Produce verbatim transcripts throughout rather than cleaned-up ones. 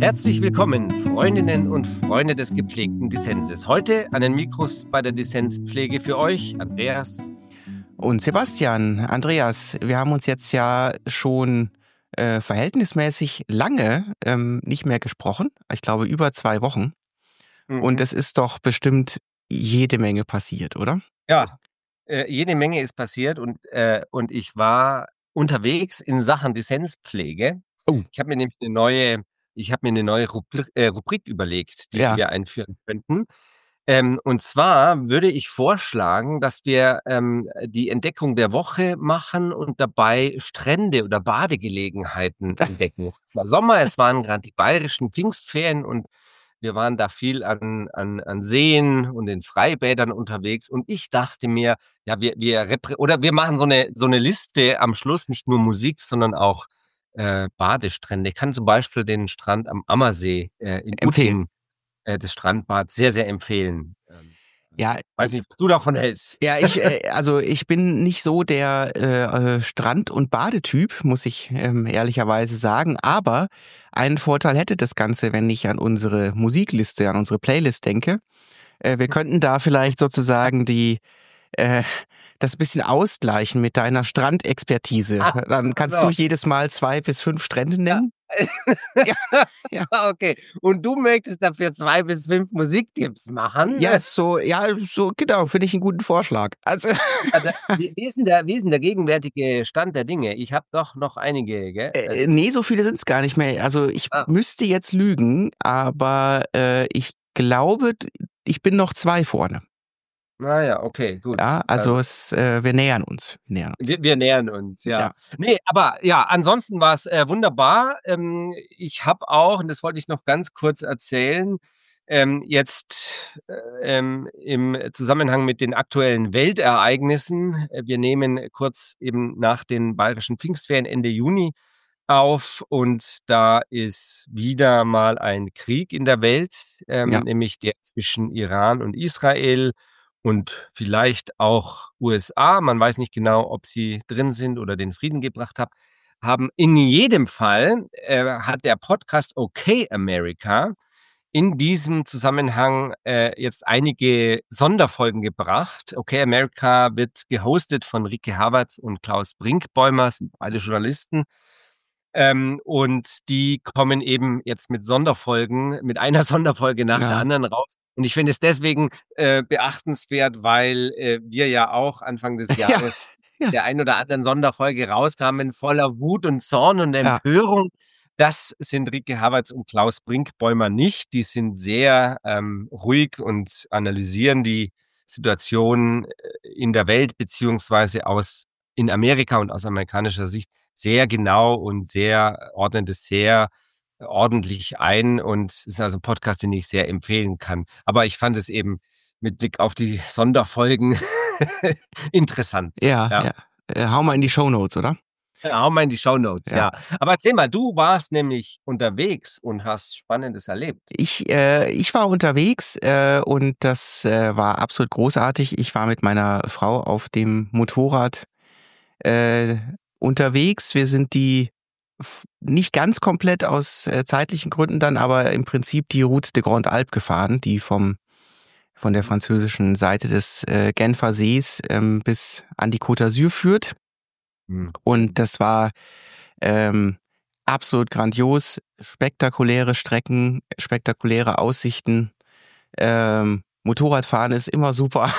Herzlich willkommen, Freundinnen und Freunde des gepflegten Dissenses. Heute an den Mikros bei der Dissenspflege für euch, Andreas und Sebastian. Andreas, wir haben uns jetzt ja schon äh, verhältnismäßig lange ähm, nicht mehr gesprochen. Ich glaube, über zwei Wochen. Mhm. Und es ist doch bestimmt jede Menge passiert, oder? Ja, äh, jede Menge ist passiert und, äh, und ich war unterwegs in Sachen Dissenspflege. Oh. Ich habe mir nämlich eine neue, ich habe mir eine neue Rubrik, äh, Rubrik überlegt, die Ja. wir einführen könnten. Ähm, und zwar würde ich vorschlagen, dass wir ähm, die Entdeckung der Woche machen und dabei Strände oder Badegelegenheiten entdecken. Es war Sommer, es waren gerade die bayerischen Pfingstferien und wir waren da viel an, an, an Seen und in Freibädern unterwegs. Und ich dachte mir, ja, wir, wir reprä- oder wir machen so eine, so eine Liste am Schluss, nicht nur Musik, sondern auch äh, Badestrände. Ich kann zum Beispiel den Strand am Ammersee äh, in Empfehlen. Utting, äh, das Strandbad, sehr, sehr empfehlen. Ähm, Ja, weiß nicht, was du davon hältst. Ja, ich, äh, also ich bin nicht so der äh, Strand- und Badetyp, muss ich ähm, ehrlicherweise sagen. Aber einen Vorteil hätte das Ganze, wenn ich an unsere Musikliste, an unsere Playlist denke. Äh, wir könnten da vielleicht sozusagen die äh, das ein bisschen ausgleichen mit deiner Strandexpertise. Ah, Dann kannst so. du jedes Mal zwei bis fünf Strände nennen. Ja, ja. Okay. Und du möchtest dafür zwei bis fünf Musiktipps machen? Ja, so, ja, so, genau, finde ich einen guten Vorschlag. Also, Ja, da, wie, wie, ist denn der, wie ist denn der gegenwärtige Stand der Dinge? Ich habe doch noch einige, gell? äh, nee, so viele sind es gar nicht mehr. Also ich Ah. müsste jetzt lügen, aber äh, ich glaube, ich bin noch zwei vorne. Naja, okay, gut. Ja, also, Also, es, äh, wir nähern uns. Wir nähern uns. wir, wir nähern uns, ja. Ja. Nee, aber ja, ansonsten war es äh, wunderbar. Ähm, ich habe auch, und das wollte ich noch ganz kurz erzählen, ähm, jetzt äh, ähm, im Zusammenhang mit den aktuellen Weltereignissen, äh, wir nehmen kurz eben nach den bayerischen Pfingstferien Ende Juni auf und da ist wieder mal ein Krieg in der Welt, ähm, Ja. nämlich der zwischen Iran und Israel und vielleicht auch U S A. Man weiß nicht genau, ob sie drin sind oder den Frieden gebracht haben. Haben in jedem Fall äh, hat der Podcast Okay America in diesem Zusammenhang äh, jetzt einige Sonderfolgen gebracht. Okay America wird gehostet von Rike Havertz und Klaus Brinkbäumer, sind beide Journalisten. Ähm, und die kommen eben jetzt mit Sonderfolgen, mit einer Sonderfolge nach Ja. der anderen raus. Und ich finde es deswegen äh, beachtenswert, weil äh, wir ja auch Anfang des Jahres Ja, ja. der ein oder anderen Sonderfolge rauskamen, voller Wut und Zorn und Ja. Empörung. Das sind Rike Havertz und Klaus Brinkbäumer nicht. Die sind sehr ähm, ruhig und analysieren die Situation in der Welt beziehungsweise aus in Amerika und aus amerikanischer Sicht sehr genau und sehr ordnet es sehr ordentlich ein und es ist also ein Podcast, den ich sehr empfehlen kann. Aber ich fand es eben mit Blick auf die Sonderfolgen interessant. Ja, Ja. ja. Äh, hau mal in die Shownotes, oder? Ja, hau mal in die Shownotes, Ja. ja. Aber erzähl mal, du warst nämlich unterwegs und hast Spannendes erlebt. Ich, äh, ich war unterwegs äh, und das äh, war absolut großartig. Ich war mit meiner Frau auf dem Motorrad äh, unterwegs. Wir sind die f- nicht ganz komplett aus äh, zeitlichen Gründen dann, aber im Prinzip die Route de Grande Alpe gefahren, die vom von der französischen Seite des äh, Genfer Sees ähm, bis an die Côte d'Azur führt. Hm. Und das war ähm, absolut grandios, spektakuläre Strecken, spektakuläre Aussichten. Ähm, Motorradfahren ist immer super.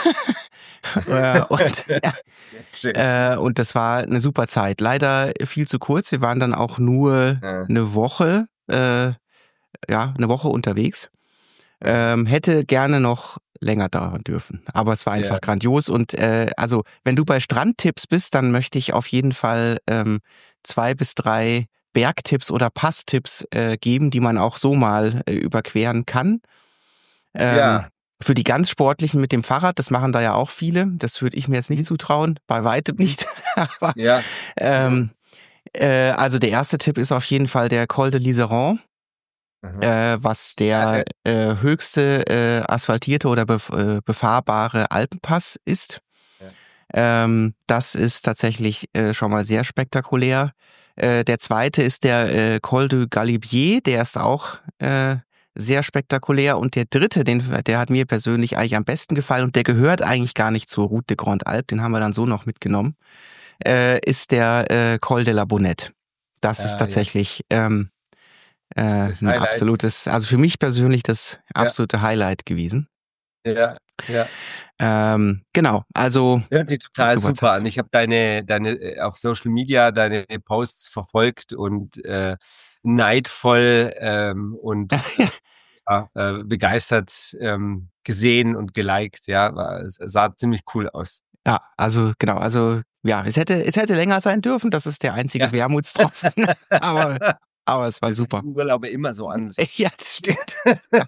äh, und, ja, Schön. äh, und das war eine super Zeit. Leider viel zu kurz. Wir waren dann auch nur Ja. eine Woche, äh, ja, eine Woche unterwegs. Ähm, hätte gerne noch länger dauern dürfen. Aber es war einfach Ja. grandios. Und äh, also, wenn du bei Strandtipps bist, dann möchte ich auf jeden Fall ähm, zwei bis drei Bergtipps oder Passtipps äh, geben, die man auch so mal äh, überqueren kann. Ähm, Ja. Für die ganz Sportlichen mit dem Fahrrad, das machen da ja auch viele. Das würde ich mir jetzt nicht zutrauen, bei weitem nicht. Aber, Ja. ähm, äh, also der erste Tipp ist auf jeden Fall der Col de l'Iseran. Mhm. Äh, was der äh, höchste äh, asphaltierte oder bef- äh, befahrbare Alpenpass ist. Ja. Ähm, das ist tatsächlich äh, schon mal sehr spektakulär. Äh, der zweite ist der äh, Col du Galibier, der ist auch äh, sehr spektakulär. Und der dritte, den, der hat mir persönlich eigentlich am besten gefallen und der gehört eigentlich gar nicht zur Route de Grande Alpe, den haben wir dann so noch mitgenommen, äh, ist der äh, Col de la Bonette. Das ist Ah, ja. tatsächlich ähm, äh, Das ein Highlight. absolutes, also für mich persönlich das Ja, absolute Highlight gewesen. ja, ja. Ähm, genau, also Hört sich total super super Zeit. an. Ich habe deine, deine äh, auf Social Media deine Posts verfolgt und äh, neidvoll ähm, und Ja, ja, äh, begeistert ähm, gesehen und geliked. Ja, war, es sah ziemlich cool aus. ja, also genau, also ja, es hätte, es hätte länger sein dürfen, das ist der einzige Ja. Wermutstropfen, aber, aber es war Das super. sind Urlaube immer so an sich. Ja, das stimmt. Ja,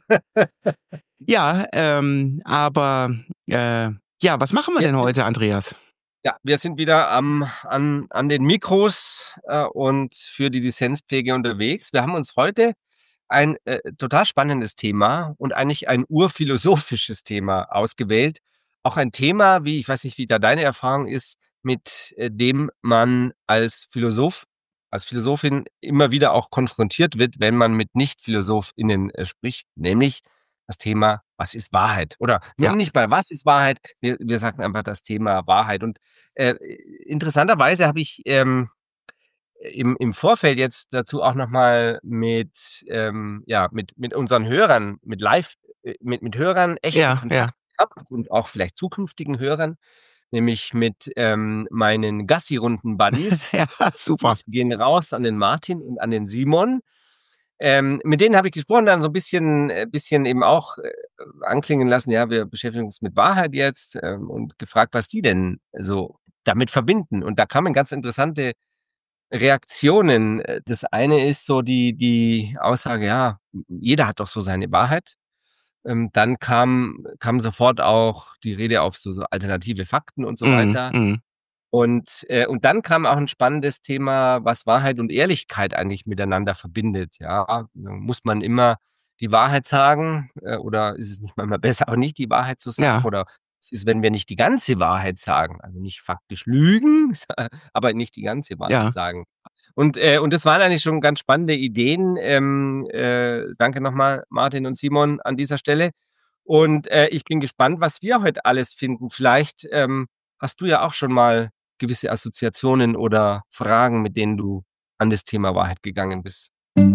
ja ähm, aber äh, ja, was machen wir Ja, denn heute, Andreas? ja, wir sind wieder am, an, an den Mikros äh, und für die Lizenzpflege unterwegs. Wir haben uns heute ein äh, total spannendes Thema und eigentlich ein urphilosophisches Thema ausgewählt. Auch ein Thema, wie, ich weiß nicht, wie da deine Erfahrung ist, mit äh, dem man als Philosoph, als Philosophin immer wieder auch konfrontiert wird, wenn man mit Nicht-PhilosophInnen äh, spricht, nämlich das Thema, was ist Wahrheit? Oder Ja, nun nicht mal, was ist Wahrheit? Wir, wir sagen einfach das Thema Wahrheit. Und äh, interessanterweise habe ich ähm, im, im Vorfeld jetzt dazu auch nochmal mit, ähm, ja, mit, mit unseren Hörern, mit Live, äh, mit, mit Hörern echten ja, ja, Kontakt gehabt und auch vielleicht zukünftigen Hörern, nämlich mit ähm, meinen Gassi-Runden-Buddies. ja, super. Die gehen raus an den Martin und an den Simon. Ähm, mit denen habe ich gesprochen, dann so ein bisschen, äh, bisschen eben auch äh, anklingen lassen, ja, wir beschäftigen uns mit Wahrheit jetzt ähm, und gefragt, was die denn so damit verbinden. Und da kamen ganz interessante Reaktionen. Äh, Das eine ist so die, die Aussage, ja, jeder hat doch so seine Wahrheit. Ähm, dann kam, kam sofort auch die Rede auf so, so alternative Fakten und so Mm, weiter. mm, Und, äh, und dann kam auch ein spannendes Thema, was Wahrheit und Ehrlichkeit eigentlich miteinander verbindet. Ja, also muss man immer die Wahrheit sagen, äh, oder ist es nicht manchmal besser, auch nicht die Wahrheit zu sagen? ja, Oder es ist, wenn wir nicht die ganze Wahrheit sagen, also nicht faktisch lügen, aber nicht die ganze Wahrheit ja. sagen. Und, äh, und das waren eigentlich schon ganz spannende Ideen. Ähm, äh, danke nochmal, Martin und Simon, an dieser Stelle. Und äh, ich bin gespannt, was wir heute alles finden. Vielleicht ähm, hast du ja auch schon mal gewisse Assoziationen oder Fragen, mit denen du an das Thema Wahrheit gegangen bist.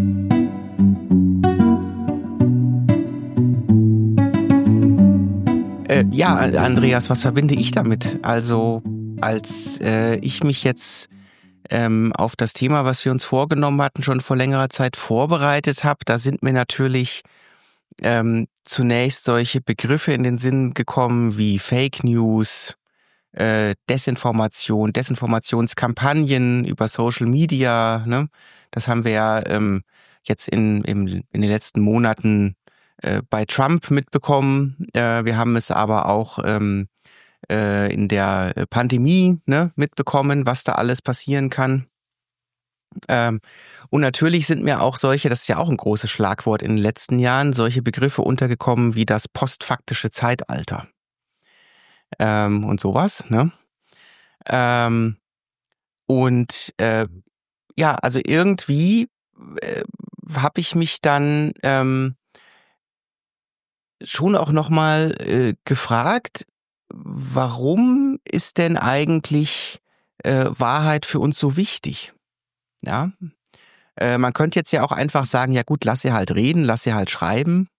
Äh, ja, Andreas, was verbinde ich damit? Also, als äh, ich mich jetzt ähm, auf das Thema, was wir uns vorgenommen hatten, schon vor längerer Zeit vorbereitet habe, da sind mir natürlich ähm, zunächst solche Begriffe in den Sinn gekommen wie Fake News, äh, Desinformation, Desinformationskampagnen über Social Media. Ne? Das haben wir ja ähm, jetzt in, im, in den letzten Monaten äh, bei Trump mitbekommen. Äh, wir haben es aber auch ähm, äh, in der Pandemie ne, mitbekommen, was da alles passieren kann. Ähm, und natürlich sind mir auch solche, das ist ja auch ein großes Schlagwort in den letzten Jahren, solche Begriffe untergekommen wie das postfaktische Zeitalter ähm, und sowas. Ne? Ähm, und äh, ja, also irgendwie äh, habe ich mich dann ähm, schon auch nochmal äh, gefragt, warum ist denn eigentlich äh, Wahrheit für uns so wichtig? Ja, äh, man könnte jetzt ja auch einfach sagen, ja gut, lass sie halt reden, lass sie halt schreiben.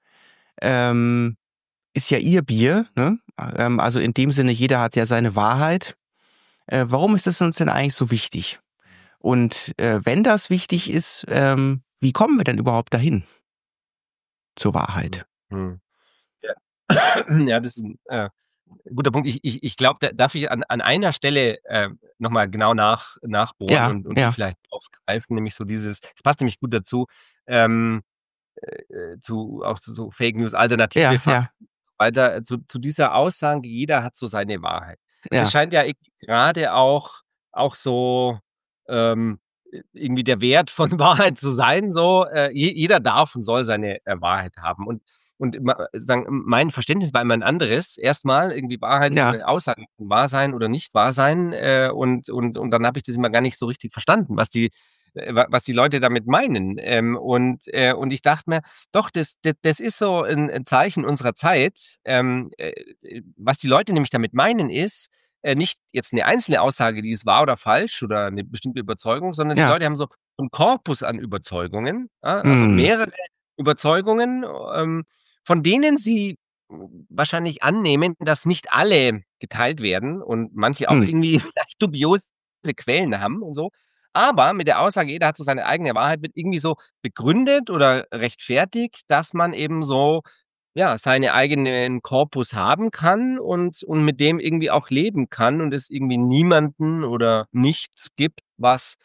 Ähm, ist ja ihr Bier, ne? Ähm, also in dem Sinne, jeder hat ja seine Wahrheit. Äh, warum ist es uns denn eigentlich so wichtig? Und äh, wenn das wichtig ist, ähm, wie kommen wir denn überhaupt dahin zur Hm. Wahrheit? Hm. Ja. Ja, das ist ein äh, guter Punkt. Ich, ich, ich glaube, da darf ich an, an einer Stelle äh, nochmal genau nach, nachbohren Ja, und, und die ja, vielleicht aufgreifen, nämlich so dieses, es passt nämlich gut dazu, ähm, äh, zu auch zu so Fake News, alternative ja, Fakten ja, und so weiter, äh, zu, zu dieser Aussage, jeder hat so seine Wahrheit. Das ja, scheint ja irgendwie gerade auch, auch so ähm, irgendwie der Wert von Wahrheit zu sein, so äh, je, jeder darf und soll seine äh, Wahrheit haben. Und und ma sagen, mein Verständnis war immer ein anderes. Erstmal irgendwie Wahrheit Ja. oder Aussagen wahr sein oder nicht wahr sein, äh, und und und dann habe ich das immer gar nicht so richtig verstanden, was die äh, wa was die Leute damit meinen. Ähm, und äh, und ich dachte mir: „Doch, das das das ist so ein 'n Zeichen unserer Zeit.“ Ähm, äh, äh, was die Leute nämlich damit meinen, ist, äh, nicht jetzt eine einzelne Aussage, die ist wahr oder falsch oder eine bestimmte Überzeugung, sondern die Ja. Leute haben so 'n Korpus an Überzeugungen, ja, also Mhm. mehrere Überzeugungen, ähm, von denen sie hm, wahrscheinlich annehmen, dass nicht alle geteilt werden und manche auch Mhm. irgendwie vielleicht dubiose Quellen haben und so. Aber mit der Aussage, jeder hat so seine eigene Wahrheit, wird irgendwie so begründet oder rechtfertigt, dass man eben so, ja, seine eigenen Korpus haben kann und und mit dem irgendwie auch leben kann und es irgendwie niemanden oder nichts gibt, was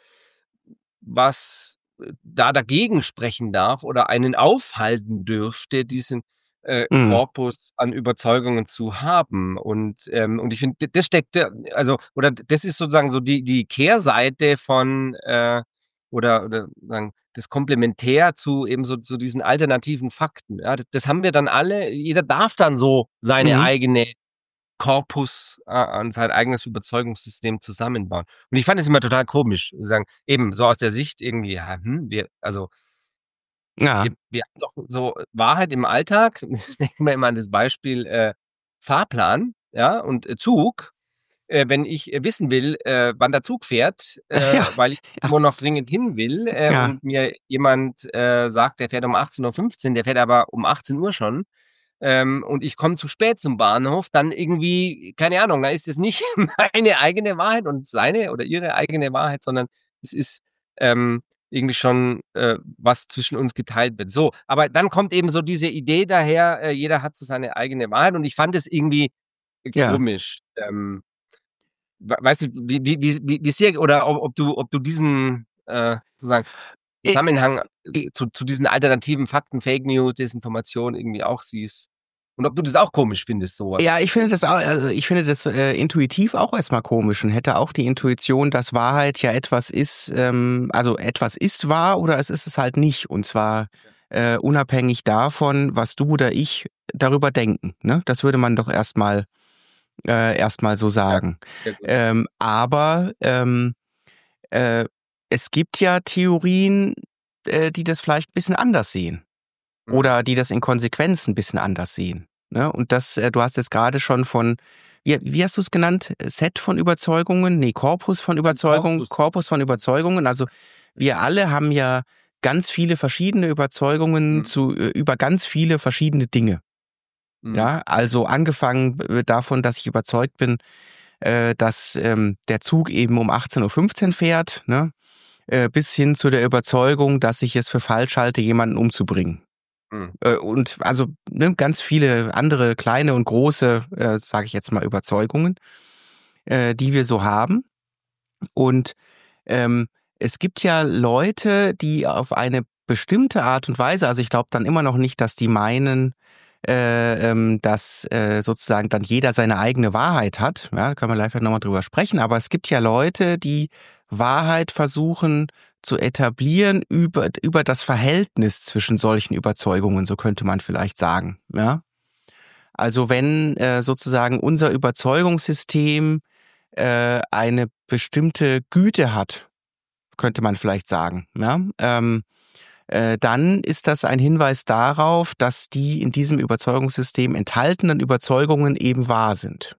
was, äh, da dagegen sprechen darf oder einen aufhalten dürfte, diesen, äh, Mhm. Korpus an Überzeugungen zu haben. Und, ähm und ich finde, d das steckt ja also oder das ist sozusagen so die die Kehrseite von, äh oder oder sagen, das Komplementär zu eben so zu diesen alternativen Fakten. Ja, d das haben wir dann alle. Jeder darf dann so seine Mhm. eigene Korpus a an sein eigenes Überzeugungssystem zusammenbauen. Und ich fand es immer total komisch, sagen eben so aus der Sicht irgendwie, ja, hm, wir also, Ja. wir wir haben doch so Wahrheit im Alltag. Ich denke mir immer an das Beispiel, äh, Fahrplan, ja, und, äh, Zug. Äh, wenn ich, äh, wissen will, äh, wann der Zug fährt, Ja. äh, weil ich Ja. irgendwo noch dringend hin will, äh, Ja. und mir jemand, äh, sagt, der fährt um achtzehn Uhr fünfzehn, der fährt aber um achtzehn Uhr schon, ähm, und ich komme zu spät zum Bahnhof, dann irgendwie, keine Ahnung, dann ist es nicht meine eigene Wahrheit und seine oder ihre eigene Wahrheit, sondern es ist, ähm, irgendwie schon, äh, was zwischen uns geteilt wird. So, aber dann kommt eben so diese Idee daher, äh, jeder hat so seine eigene Wahrheit und ich fand es irgendwie, äh, Ja. komisch. Ähm, wei weißt du, wie wie wie wie wie sehr oder ob ob du ob du diesen, äh, sozusagen Äh, Zusammenhang, äh, äh, zu zu diesen alternativen Fakten, Fake News, Desinformation irgendwie auch siehst. Und ob du das auch komisch findest, so Ja, was? ich finde das auch, also ich finde das äh, intuitiv auch erstmal komisch und hätte auch die Intuition, dass Wahrheit ja etwas ist, ähm, also etwas ist wahr oder es ist es halt nicht. Und zwar äh, unabhängig davon, was du oder ich darüber denken. Ne? Das würde man doch erstmal äh, erstmal so Ja, sagen. sehr gut. Ähm, aber ähm, äh, es gibt ja Theorien, äh, die das vielleicht ein bisschen anders sehen. Mhm. Oder die das in Konsequenz ein bisschen anders sehen, ne? Und das äh, du hast jetzt gerade schon von, wie wie hast du es genannt? Set von Überzeugungen? Ne, Korpus von 'N Überzeugung, Korpus. Korpus von Überzeugungen. Also, wir alle haben ja ganz viele verschiedene Überzeugungen Mhm. zu äh, über ganz viele verschiedene Dinge, Mhm. ja? Also, angefangen äh, davon, dass ich überzeugt bin, äh, dass, ähm, der Zug eben um achtzehn Uhr fünfzehn fährt, ne? Äh, bis hin zu der Überzeugung, dass ich es für falsch halte, jemanden umzubringen. Mhm. Äh, und also, ne, ganz viele andere kleine und große, äh, sage ich jetzt mal, Überzeugungen, äh, die wir so haben. Und, ähm, es gibt ja Leute, die auf eine bestimmte Art und Weise, also, ich glaube dann immer noch nicht, dass die meinen, äh, ähm, dass, äh, sozusagen dann jeder seine eigene Wahrheit hat. Ja, da können wir gleich noch mal drüber sprechen. Aber es gibt ja Leute, die Wahrheit versuchen zu etablieren über über das Verhältnis zwischen solchen Überzeugungen, so könnte man vielleicht sagen, ja? Also, wenn, äh, sozusagen unser Überzeugungssystem, äh, eine bestimmte Güte hat, könnte man vielleicht sagen, ja? Ähm, äh, dann ist das ein Hinweis darauf, dass die in diesem Überzeugungssystem enthaltenen Überzeugungen eben wahr sind,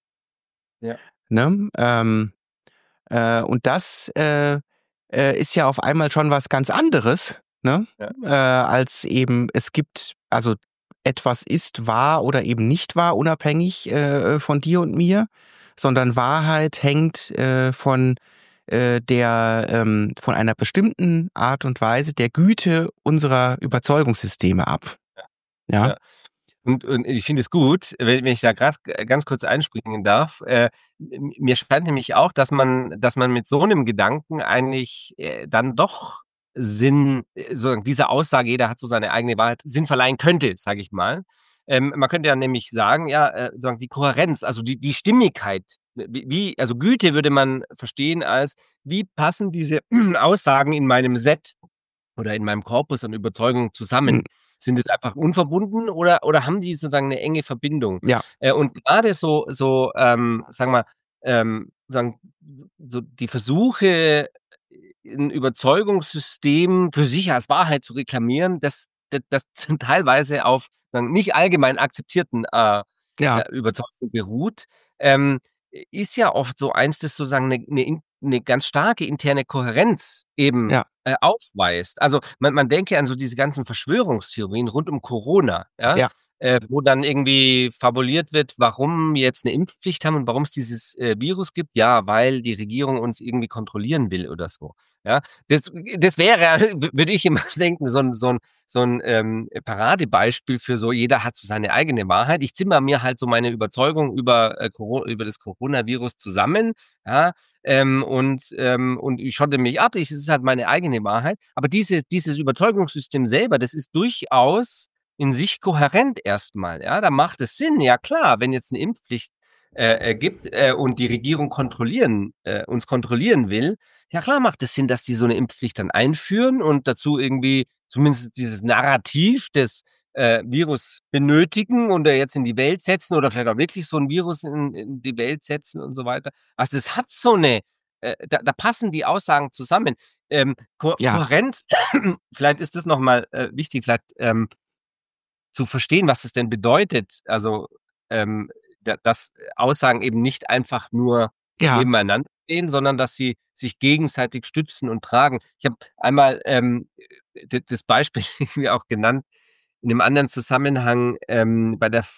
Ja, ne? Ähm, äh, und das, äh, äh, ist ja auf einmal schon was ganz anderes, ne? ja. Äh, als eben es gibt, also etwas ist wahr oder eben nicht wahr, unabhängig äh, von dir und mir, sondern Wahrheit hängt äh, von äh, der ähm, von einer bestimmten Art und Weise der Güte unserer Überzeugungssysteme ab. Ja? Ja. Und und ich finde es gut, wenn wenn ich da grad g ganz kurz einspringen darf. Äh, m mir scheint nämlich auch, dass man dass man mit so 'nem Gedanken eigentlich, äh, dann doch Sinn äh, sozusagen dieser Aussage, jeder hat so seine eigene Wahrheit, Sinn verleihen könnte, sage ich mal. Ähm, man könnte ja nämlich sagen, ja, äh, sozusagen die Kohärenz, also die die Stimmigkeit, wie wie also Güte würde man verstehen als, wie passen diese Aussagen in meinem Set oder in meinem Korpus an Überzeugungen Hm, zusammen? sind es einfach unverbunden oder oder haben die sozusagen 'ne enge Verbindung? Ja. Äh, und grade so so, ähm, sagen wir, ähm, sagen so die Versuche, 'n Überzeugungssystem für sich als Wahrheit zu reklamieren, das d das teilweise auf sagen nicht allgemein akzeptierten, äh, Ja. äh, Überzeugungen beruht, ähm, ist ja oft so eins, das sozusagen 'ne 'ne in 'ne ganz starke interne Kohärenz eben, Ja. äh, aufweist. Also, man man denke an so diese ganzen Verschwörungstheorien rund um Corona, ja, Ja. äh, wo dann irgendwie fabuliert wird, warum wir jetzt 'ne Impfpflicht haben und warum's dieses, äh, Virus gibt. Ja, weil die Regierung uns irgendwie kontrollieren will oder so, ja? Das das wäre, w würde ich immer denken, so 'n so 'n so 'n, ähm, Paradebeispiel für so jeder hat so seine eigene Wahrheit. Ich zimmere mir halt so meine Überzeugung über, äh, Coro über das Coronavirus zusammen, ja, ähm, und ähm, und ich schotte mich ab. Ich es ist halt meine eigene Wahrheit. Aber diese dieses Überzeugungssystem selber, das ist durchaus in sich kohärent erst mal, ja? Da macht es Sinn. Ja klar, wenn jetzt 'ne Impfpflicht, äh, äh, gibt, äh, und die Regierung kontrollieren äh, uns kontrollieren will, ja klar macht es Sinn, dass die so 'ne Impfpflicht dann einführen und dazu irgendwie zumindest dieses Narrativ des, äh, Virus benötigen und, äh, jetzt in die Welt setzen oder vielleicht auch wirklich so 'n Virus in in die Welt setzen und so weiter. Also, das hat so 'ne äh, da da passen die Aussagen zusammen. Ähm, Ko Ja. Kohärenz, vielleicht ist das noch mal, äh, wichtig, vielleicht, ähm zu verstehen, was es denn bedeutet. Also, ähm, da dass Aussagen eben nicht einfach nur Ja. nebeneinander stehen, sondern dass sie sich gegenseitig stützen und tragen. Ich habe einmal, ähm, d das Beispiel irgendwie auch genannt in 'nem anderen Zusammenhang, ähm, bei der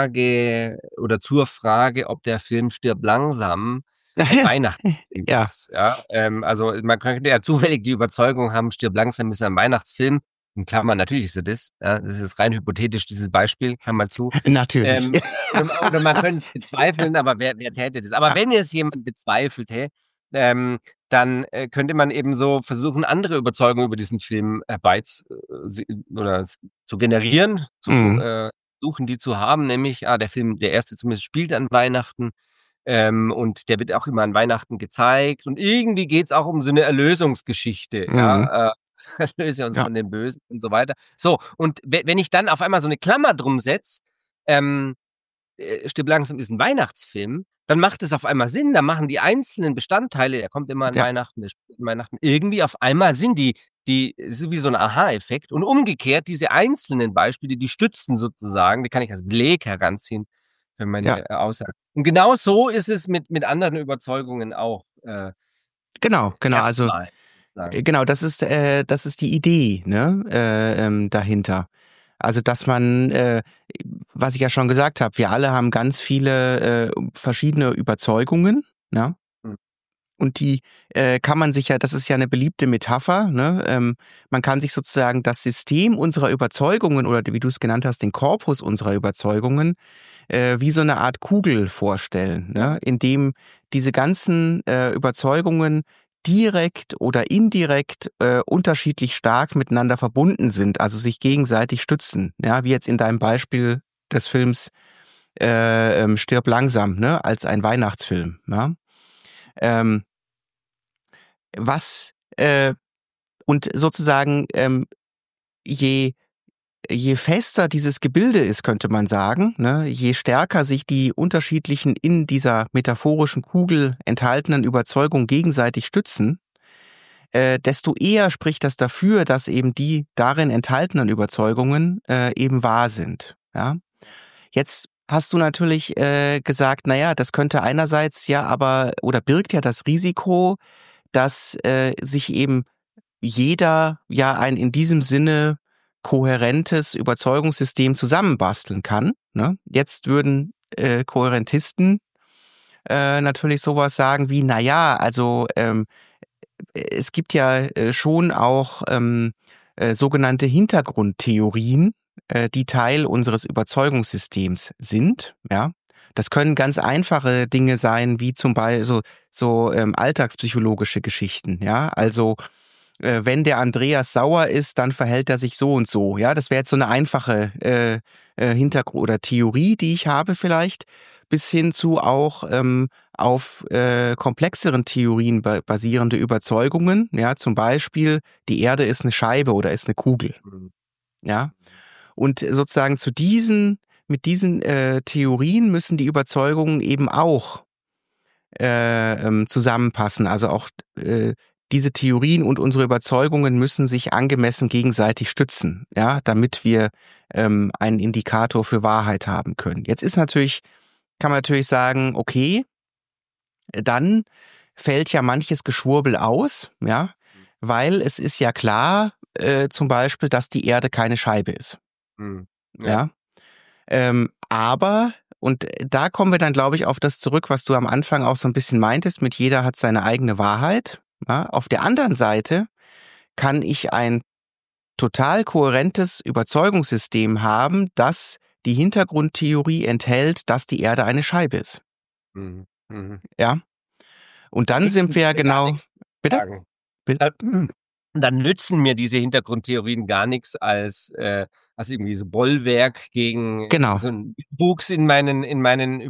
Frage oder zur Frage, ob der Film „Stirb langsam“ ein Weihnachtsfilm Ja. ist, ja? Ähm, also, man könnte ja zufällig die Überzeugung haben, „Stirb langsam“ ist ein Weihnachtsfilm. In Klammern, natürlich ist er das, ja? Das ist jetzt rein hypothetisch, dieses Beispiel, Klammer zu. Natürlich. Ähm, oder oder man könnte es bezweifeln, aber wer wer täte das? Aber Ja. wenn es jemand bezweifelte, ähm, dann, äh, könnte man eben so versuchen, andere Überzeugungen über diesen Film herbeiz äh, si oder zu generieren, zu Mhm. äh, suchen, die zu haben, nämlich, ah, der Film, der erste zumindest, spielt an Weihnachten, ähm, und der wird auch immer an Weihnachten gezeigt und irgendwie geht's auch um so 'ne Erlösungsgeschichte, Mhm. ja, äh, „Erlöse uns Ja. von den Bösen“ und so weiter. So, und we wenn ich dann auf einmal so 'ne Klammer drum setze, ähm, äh, „Stirb langsam“ ist 'n Weihnachtsfilm, dann macht es auf einmal Sinn. Dann machen die einzelnen Bestandteile er kommt immer an Ja. Weihnachten, der spielt an Weihnachten, irgendwie auf einmal Sinn. Die die es ist wie so 'n Aha-Effekt und umgekehrt diese einzelnen Beispiele, die stützen sozusagen die kann ich als Beleg heranziehen für Ja. meine, äh, Aussage. Und genau so ist es mit mit anderen Überzeugungen auch, äh, Genau, genau. erst Also, mal äh, sagen. genau, das ist äh, das ist die Idee, ne, äh, ähm, dahinter. Also, dass man, äh, was ich ja schon gesagt habe, wir alle haben ganz viele, äh, verschiedene Überzeugungen, ja? Hm. Und die, äh, kann man sich ja das ist ja 'ne beliebte Metapher, ne? Ähm, man kann sich sozusagen das System unserer Überzeugungen oder wie du's genannt hast, den Korpus unserer Überzeugungen, äh, wie so 'ne Art Kugel vorstellen, Ja. ne? In dem diese ganzen, äh, Überzeugungen direkt oder indirekt, äh, unterschiedlich stark miteinander verbunden sind, also, sich gegenseitig stützen, ja? Wie jetzt in deinem Beispiel des Films, äh, ähm, „Stirb langsam“, ne, als ein Weihnachtsfilm, ja? Ähm was, äh und sozusagen, ähm, je je fester dieses Gebilde ist, könnte man sagen, ne, je stärker sich die unterschiedlichen in dieser metaphorischen Kugel enthaltenen Überzeugungen gegenseitig stützen, äh, desto eher spricht das dafür, dass eben die darin enthaltenen Überzeugungen, äh, eben wahr sind, ja? Jetzt hast du natürlich, äh, gesagt: „Na ja, das könnte einerseits ja aber oder birgt ja das Risiko, dass, äh, sich eben jeder ja ein in diesem Sinne kohärentes Überzeugungssystem zusammenbasteln kann“, ne? Jetzt würden, äh, Kohärentisten, äh, natürlich so was sagen wie: „Na ja, also, ähm, äh, es gibt ja, äh, schon auch, ähm, äh, sogenannte Hintergrundtheorien, äh, die Teil unseres Überzeugungssystems sind“, ja? Das können ganz einfache Dinge sein, wie zum Bei so so, ähm, alltagspsychologische Geschichten, ja? Also, äh, wenn der Andreas sauer ist, dann verhält er sich so und so, ja? Das wäre jetzt so 'ne einfache, äh, äh, Hintergru oder Theorie, die ich habe vielleicht, bis hin zu auch, ähm, auf, äh, komplexeren Theorien ba basierende Überzeugungen, ja? Zum Beispiel: Die Erde ist 'ne Scheibe oder ist 'ne Kugel, Mhm. ja? Und sozusagen zu diesen, mit diesen äh, Theorien müssen die Überzeugungen eben auch äh, ähm, zusammenpassen. Also auch äh, diese Theorien und unsere Überzeugungen müssen sich angemessen gegenseitig stützen, ja, damit wir ähm, einen Indikator für Wahrheit haben können. Jetzt ist natürlich, kann man natürlich sagen, okay, dann fällt ja manches Geschwurbel aus, ja, weil es ist ja klar, äh, zum Beispiel, dass die Erde keine Scheibe ist. Mhm. Ja. Ja. Ähm, aber, und da kommen wir dann, glaube ich, auf das zurück, was du am Anfang auch so ein bisschen meintest, mit jeder hat seine eigene Wahrheit. Ja. Auf der anderen Seite kann ich ein total kohärentes Überzeugungssystem haben, das die Hintergrundtheorie enthält, dass die Erde eine Scheibe ist. Mhm. Mhm. Ja. Und dann sind wir ja genau. Bitte? Bitte? Dann, dann nützen mir diese Hintergrundtheorien gar nichts als, äh, als irgendwie so Bollwerk gegen Genau. so einen Wuchs in meinen, in meinen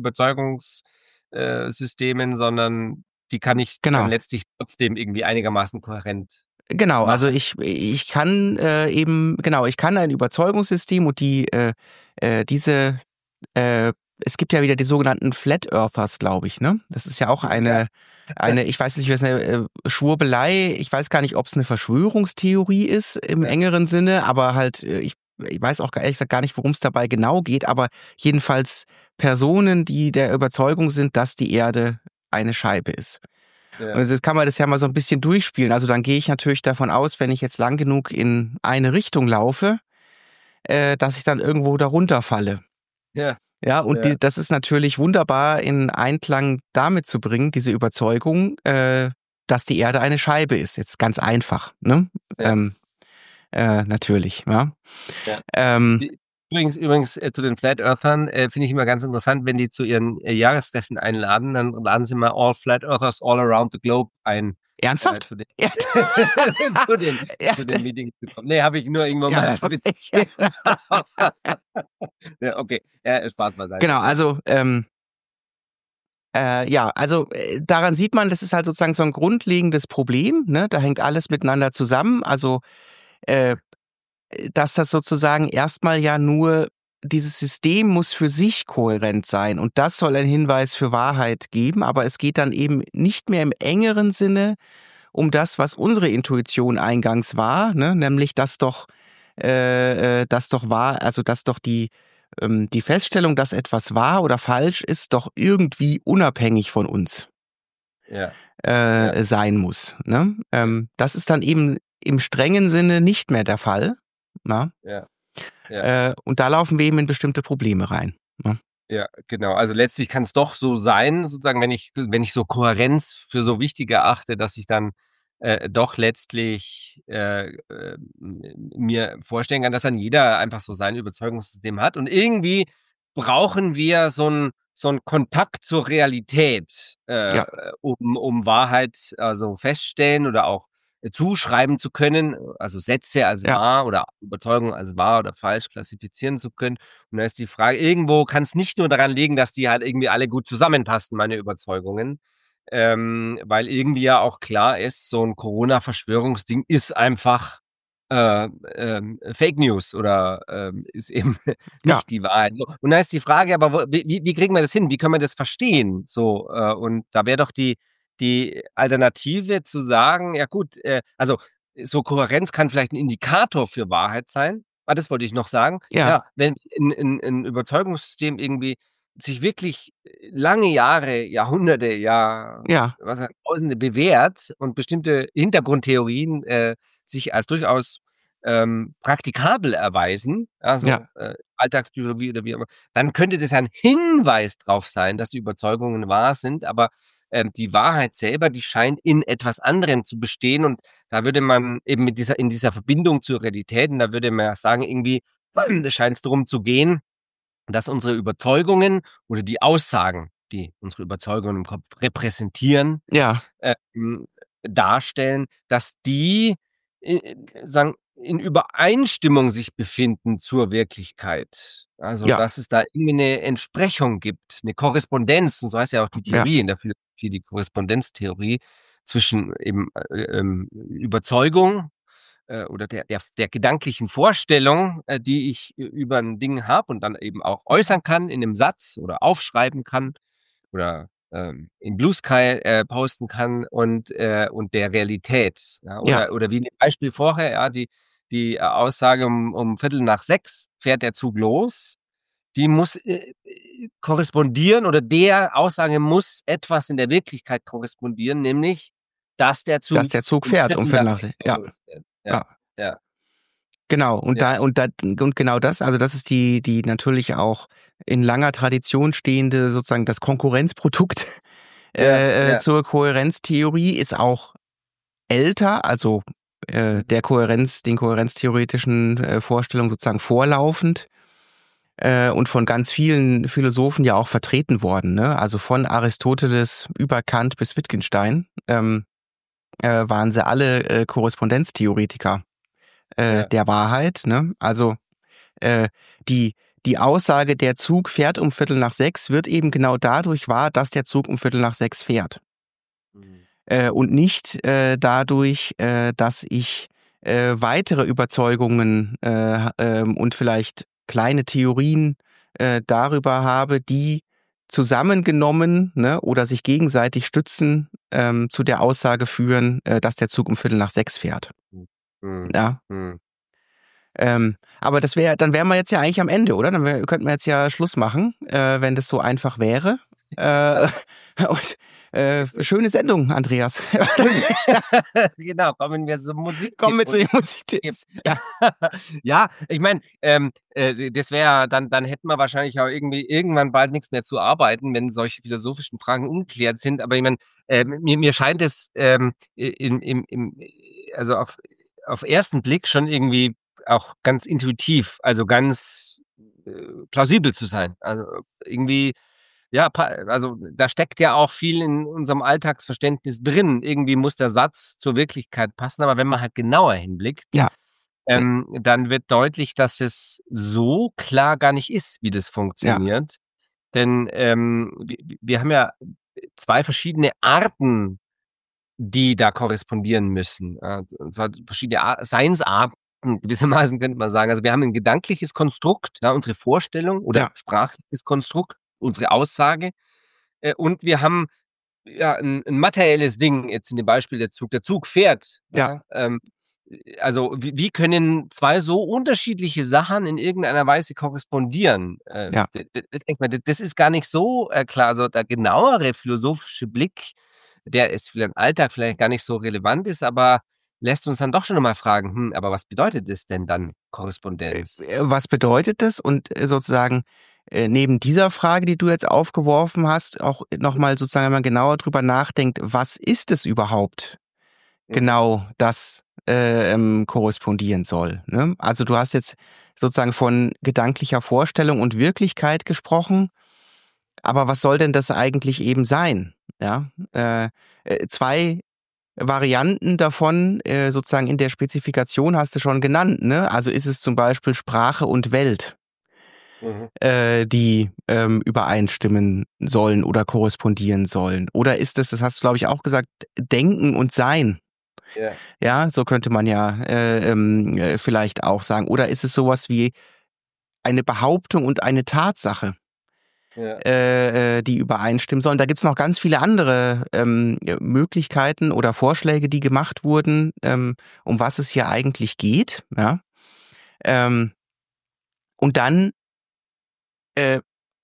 Überzeugungssystemen, sondern die kann ich Genau. dann letztlich trotzdem irgendwie einigermaßen kohärent. Genau, machen. also ich, ich kann äh, eben, genau, ich kann ein Überzeugungssystem und die, äh, äh, diese, äh, es gibt ja wieder die sogenannten Flat Earthers, glaube ich, ne? Das ist ja auch eine, eine, ich weiß nicht, was eine äh, Schwurbelei, ich weiß gar nicht, ob es eine Verschwörungstheorie ist im Ja. engeren Sinne, aber halt, äh, ich, ich weiß auch ehrlich gesagt gar nicht, worum es dabei genau geht, aber jedenfalls Personen, die der Überzeugung sind, dass die Erde eine Scheibe ist. Ja. Und jetzt kann man das ja mal so ein bisschen durchspielen. Also dann gehe ich natürlich davon aus, wenn ich jetzt lang genug in eine Richtung laufe, äh, dass ich dann irgendwo darunter falle. Ja. Ja, und Ja. Die, das ist natürlich wunderbar in Einklang damit zu bringen, diese Überzeugung, äh, dass die Erde eine Scheibe ist. Jetzt ganz einfach, ne? Ja. Ähm, äh, natürlich, ja. Ja. Ähm, Die- Übrigens, übrigens äh, zu den Flat Earthern äh, finde ich immer ganz interessant, wenn die zu ihren äh, Jahrestreffen einladen, dann laden sie mal All Flat Earthers all around the globe ein. Äh, ernsthaft? zu den, Ja. zu den, Ja. zu den Meetings zu kommen. Nee, habe ich nur irgendwann Ja, mal als Witz. okay. Ja, okay, ja, Spaß beiseite. Genau, also ähm, äh, ja, also äh, daran sieht man, das ist halt sozusagen so ein grundlegendes Problem, ne? Da hängt alles miteinander zusammen. Also äh, dass das sozusagen erstmal ja nur, dieses System muss für sich kohärent sein und das soll ein Hinweis für Wahrheit geben, aber es geht dann eben nicht mehr im engeren Sinne um das, was unsere Intuition eingangs war, ne? Nämlich dass doch, äh, das doch war, also dass doch die, ähm, die Feststellung, dass etwas wahr oder falsch ist, doch irgendwie unabhängig von uns Ja. äh, Ja. sein muss. Ne? Ähm, das ist dann eben im strengen Sinne nicht mehr der Fall. Na? Ja. Ja. Äh, und da laufen wir eben in bestimmte Probleme rein. Ne? Ja, genau. Also letztlich kann es doch so sein, sozusagen, wenn ich, wenn ich so Kohärenz für so wichtig erachte, dass ich dann äh, doch letztlich äh, äh, mir vorstellen kann, dass dann jeder einfach so sein Überzeugungssystem hat. Und irgendwie brauchen wir so einen so einen Kontakt zur Realität, äh, Ja. um, um Wahrheit also feststellen oder auch zuschreiben zu können, also Sätze als Ja. wahr oder Überzeugungen als wahr oder falsch klassifizieren zu können. Und da ist die Frage, irgendwo kann es nicht nur daran liegen, dass die halt irgendwie alle gut zusammenpassen, meine Überzeugungen, ähm, weil irgendwie ja auch klar ist, so ein Corona-Verschwörungsding ist einfach äh, ähm, Fake News oder ähm, ist eben Ja. nicht die Wahrheit. Und da ist die Frage, aber wo, wie, wie kriegen wir das hin? Wie können wir das verstehen? So, äh, und da wäre doch die die Alternative zu sagen, ja gut, äh, also so Kohärenz kann vielleicht ein Indikator für Wahrheit sein. Ah, das wollte ich noch sagen. Ja. Ja, wenn ein 'n 'n Überzeugungssystem irgendwie sich wirklich lange Jahre, Jahrhunderte, Jahr Ja. was weiß Tausende bewährt und bestimmte Hintergrundtheorien, äh, sich als durchaus, ähm, praktikabel erweisen, also, Ja. äh, Alltagspsychologie oder wie auch immer, dann könnte das ein Hinweis drauf sein, dass die Überzeugungen wahr sind, aber ähm, die Wahrheit selber, die scheint in etwas anderem zu bestehen und da würde man eben mit dieser in dieser Verbindung zur Realität und da würde man ja sagen, irgendwie da scheint's drum zu gehen, dass unsere Überzeugungen oder die Aussagen, die unsere Überzeugungen im Kopf repräsentieren, Ja. ähm, darstellen, dass die, äh, sagen, in Übereinstimmung sich befinden zur Wirklichkeit. Also, Ja. dass es da irgendwie 'ne Entsprechung gibt, 'ne Korrespondenz, und so heißt ja auch die Ja. Theorie in der Philosophie, die Korrespondenztheorie zwischen eben, äh, ähm, Überzeugung, äh, oder der der der gedanklichen Vorstellung, äh, die ich ü über 'n Ding habe und dann eben auch äußern kann in 'nem Satz oder aufschreiben kann oder, ähm, in Blue Sky, äh, posten kann und äh, und der Realität, ja? Ja. Oder oder wie in dem Beispiel vorher, ja, die die, äh, Aussage um um Viertel nach sechs fährt der Zug los. Die muss, äh, äh, korrespondieren oder der Aussage muss etwas in der Wirklichkeit korrespondieren, nämlich, dass der Dass Zug der Zug um fährt um Viertel Viertel nach nach se sechs ja. losfährt. Ja, Ja. ja. Genau, und Ja. da und da und genau das also, das ist die die natürlich auch in langer Tradition stehende sozusagen das Konkurrenzprodukt, Ja, äh, äh, ja. zur Kohärenztheorie ist auch älter, also, äh, der Kohärenz den kohärenztheoretischen, äh, Vorstellungen sozusagen vorlaufend, äh, und von ganz vielen Philosophen ja auch vertreten worden, ne? Also, von Aristoteles über Kant bis Wittgenstein, ähm, äh, waren sie alle, äh, Korrespondenztheoretiker, äh, Ja. der Wahrheit, ne? Also, äh, die die Aussage, der Zug fährt um Viertel nach sechs wird eben genau dadurch wahr, dass der Zug um Viertel nach sechs fährt. Mhm. Äh, und nicht, äh, dadurch, äh, dass ich, äh, weitere Überzeugungen, äh, ha ähm, und vielleicht kleine Theorien, äh, darüber habe, die zusammengenommen, ne, oder sich gegenseitig stützen, ähm, zu der Aussage führen, äh, dass der Zug um Viertel nach sechs fährt. Hm. Mhm. Ja. Mhm. Ähm, aber das wäre dann wären wir jetzt ja eigentlich am Ende, oder? Dann wär könnten wir jetzt ja Schluss machen, äh, wenn das so einfach wäre. Äh, und, äh, schöne Sendung, Andreas. Genau, kommen wir zum Kommen Musiktipp wir zu und den Musiktipps. Ja. Ja, ich meine, ähm, äh, d das wäre ja dann dann hätten wir wahrscheinlich auch irgendwie irgendwann bald nix mehr zu arbeiten, wenn solche philosophischen Fragen ungeklärt sind. Aber ich meine, äh, mir mir scheint es, ähm, i im im im äh, also, auf auf ersten Blick schon irgendwie auch ganz intuitiv, also, ganz, äh, plausibel zu sein. Also, irgendwie, ja, pa also, da steckt ja auch viel in unserem Alltagsverständnis drin. Irgendwie muss der Satz zur Wirklichkeit passen, aber wenn man halt genauer hinblickt, Ja. Äh ähm, dann wird deutlich, dass es so klar gar nicht ist, wie das Ja. funktioniert. Denn, ähm, wi wi wir haben ja zwei verschiedene Arten, die da korrespondieren müssen. Äh, und zwar verschiedene Ar Seinsarten gewissermaßen könnte man sagen. Also, wir haben 'n gedankliches Konstrukt, ja, unsere Vorstellung oder Ja. sprachliches Konstrukt, unsere Aussage. Äh, und wir haben, ja, 'n 'n materielles Ding, jetzt in dem Beispiel der Zug. Der Zug fährt, Ja. ja, ähm, äh, also, wie wie können zwei so unterschiedliche Sachen in irgendeiner Weise korrespondieren? Äh, Ja. d d das denkt man, d das ist gar nicht so, äh, klar. Also, der genauere philosophische Blick, der ist für den Alltag vielleicht gar nicht so relevant ist, aber lässt uns dann doch schon noch mal fragen: „Hm, aber was bedeutet das denn dann, Äh, Korrespondenz?“ äh, was bedeutet das? Und, äh, sozusagen, äh, neben dieser Frage, die du jetzt aufgeworfen hast, auch noch mal sozusagen, wenn man genauer drüber nachdenkt, was ist es überhaupt Mhm. genau, das, äh, ähm, korrespondieren soll, ne? Also, du hast jetzt sozusagen von gedanklicher Vorstellung und Wirklichkeit gesprochen. Aber was soll denn das eigentlich eben sein, ja? Äh, äh, zwei Varianten davon, äh, sozusagen in der Spezifikation hast du schon genannt, ne? Also, ist es zum Beispiel Sprache und Welt Mhm. äh, die, ähm, übereinstimmen sollen oder korrespondieren sollen? Oder ist es, das hast du, glaube ich, auch gesagt, Denken und Sein? Ja. Ja, so könnte man ja, äh, ähm, äh, vielleicht auch sagen. Oder ist es so was wie eine Behauptung und eine Tatsache? Ja. Äh, äh, die übereinstimmen sollen. Da gibt's noch ganz viele andere, ähm, äh, Möglichkeiten oder Vorschläge, die gemacht wurden, ähm, um was es hier eigentlich geht, ja? Ähm und dann äh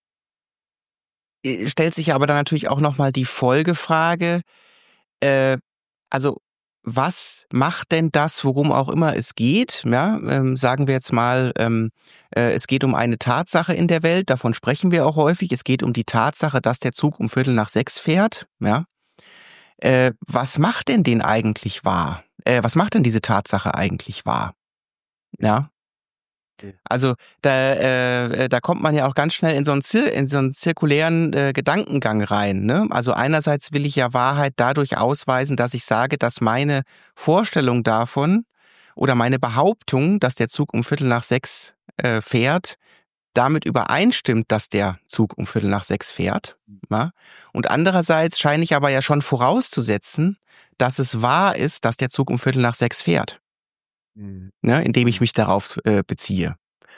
äh, stellt sich aber dann natürlich auch noch mal die Folgefrage, äh, also, was macht denn das, worum auch immer es geht, ja? Ähm, sagen wir jetzt mal, ähm, äh, es geht um eine Tatsache in der Welt, davon sprechen wir auch häufig. Es geht um die Tatsache, dass der Zug um Viertel nach sechs fährt, ja? Äh, was macht denn den eigentlich wahr? Äh, was macht denn diese Tatsache eigentlich wahr? Ja? Mhm. Also, da äh, äh, da kommt man ja auch ganz schnell in so 'n Zir in so 'n zirkulären, äh, Gedankengang rein, ne? Also, einerseits will ich ja Wahrheit dadurch ausweisen, dass ich sage, dass meine Vorstellung davon oder meine Behauptung, dass der Zug um Viertel nach sechs, äh, fährt, damit übereinstimmt, dass der Zug um Viertel nach sechs fährt, ja? Und andererseits scheine ich aber ja schon vorauszusetzen, dass es wahr ist, dass der Zug um Viertel nach sechs fährt. Mhm. ne, indem ich Mhm. mich darauf äh, beziehe.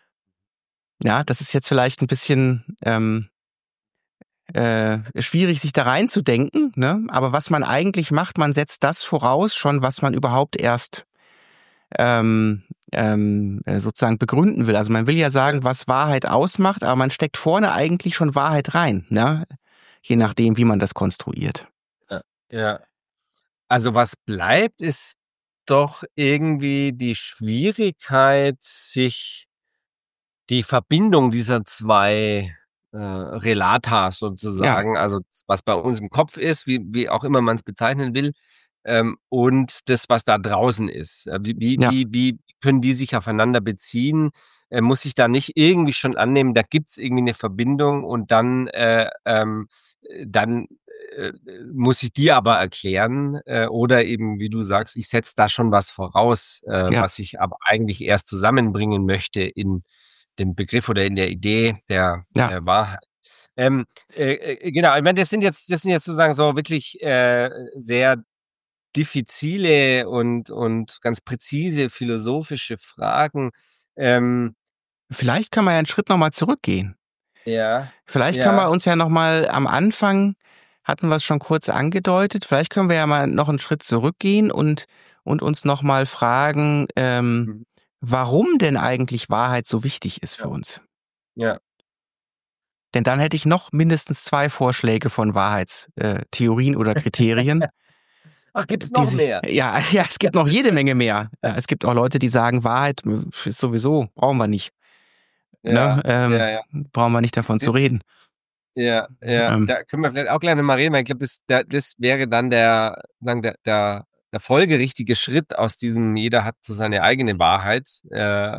Ja, das ist jetzt vielleicht ein bisschen ähm, äh, schwierig, sich da reinzudenken, ne? Aber was man eigentlich macht, man setzt das voraus schon, was man überhaupt erst ähm, ähm, äh, sozusagen begründen will. Also man will ja Ja, sagen, was Wahrheit ausmacht, aber man steckt vorne eigentlich schon Wahrheit rein, ne? Je ja, nachdem, wie man das konstruiert. ja, ja. Also, was bleibt, ist doch irgendwie die Schwierigkeit, sich die Verbindung dieser zwei äh, Relata Ja, sozusagen, also was bei uns im Kopf ist, wie wie auch immer man's bezeichnen will, ähm, und das, was da draußen ist. Äh, wie wie ja, wie wie können die sich aufeinander beziehen? Äh, muss ich da nicht irgendwie schon annehmen, da gibt's irgendwie 'ne Verbindung und dann, äh, ähm, äh, dann, äh, muss ich die aber erklären, äh, oder eben, wie du sagst, ich setze da schon was voraus, äh, ja, was ich aber eigentlich erst zusammenbringen möchte in dem Begriff oder in der Idee der ja. der Wahrheit. Ähm, äh, äh, genau, ich meine, das sind jetzt das sind jetzt sozusagen so wirklich, äh, sehr diffizile und und ganz präzise philosophische Fragen. Ähm, Vielleicht kann man ja einen Schritt noch mal zurückgehen. ja, Vielleicht können wir ja, uns ja noch mal am Anfang hatten wir es schon kurz angedeutet, vielleicht können wir ja mal noch einen Schritt zurückgehen und und uns noch mal fragen, ähm, mhm, warum denn eigentlich Wahrheit so wichtig ist für ja, uns? ja. Denn dann hätte ich noch mindestens zwei Vorschläge von Wahrheitstheorien äh, Theorien oder Kriterien, Ach, gibt's die noch sich mehr? ja, ja, es gibt noch jede Menge mehr. Ja, es gibt auch Leute, die sagen, Wahrheit äh, ist sowieso brauchen wir nicht, ne? Ja, Ähm, ja, ja. brauchen wir nicht davon zu reden. Ja, ja, Ähm, da können wir vielleicht auch gleich noch mal reden, weil ich glaube, das da das wäre dann der sagen der der der folgerichtige Schritt aus diesem jeder hat so seine eigene Wahrheit. Äh,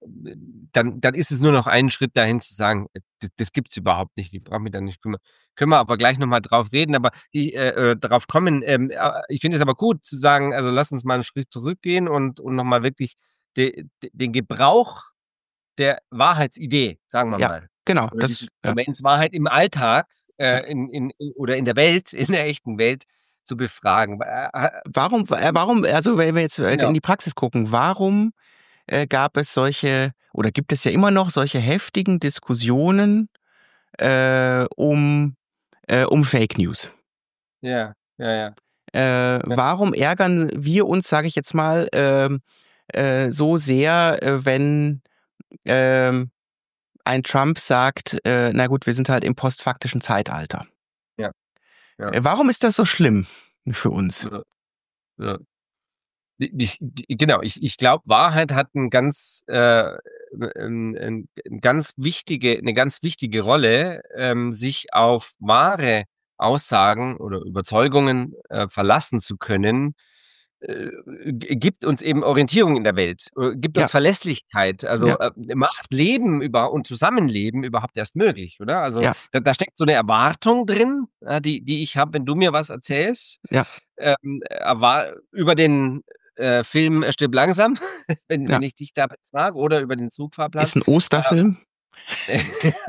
dann dann ist es nur noch ein Schritt dahin zu sagen, äh, das das gibt's überhaupt nicht, ich brauche mich da nicht kümmern. Können wir aber gleich noch mal drauf reden, aber ich äh, äh, drauf kommen. Ähm, äh, ich finde es aber gut zu sagen, also, lass uns mal 'n Schritt zurückgehen und und noch mal wirklich de de den Gebrauch der Wahrheitsidee, sagen wir ja, mal. genau, Oder das dieses ja, Phänomens Wahrheit im Alltag, ja. äh, in in in oder in der Welt, in der echten Welt zu befragen. Äh, äh, Warum äh, warum also, wenn wir jetzt, äh, in genau, die Praxis gucken, warum, äh, gab es solche oder gibt es ja immer noch solche heftigen Diskussionen, äh, um äh, um Fake News? ja, ja, ja, Äh, ja, warum ärgern wir uns, sage ich jetzt mal, ähm, äh, so sehr, äh, wenn, ähm, ein Trump sagt, äh: „Na gut, wir sind halt im postfaktischen Zeitalter." ja, ja, Äh, warum ist das so schlimm für uns? ja, ja. Die die die genau, ich ich glaube, Wahrheit hat 'n ganz, äh, 'n 'n 'n ganz wichtige 'ne ganz wichtige Rolle, ähm, sich auf wahre Aussagen oder Überzeugungen, äh, verlassen zu können, äh, g gibt uns eben Orientierung in der Welt, äh, gibt Ja, uns Verlässlichkeit, ja, also, äh, macht Leben über und Zusammenleben überhaupt erst möglich, oder? Also, ja, da da steckt so 'ne Erwartung drin, ja, die die ich habe, wenn du mir was erzählst, ja, ähm, erwar über den, äh, Film äh, „Stirb langsam", wenn ja. wenn ich dich da frage oder über den Zugfahrplan. Ist 'n Osterfilm? Ähm,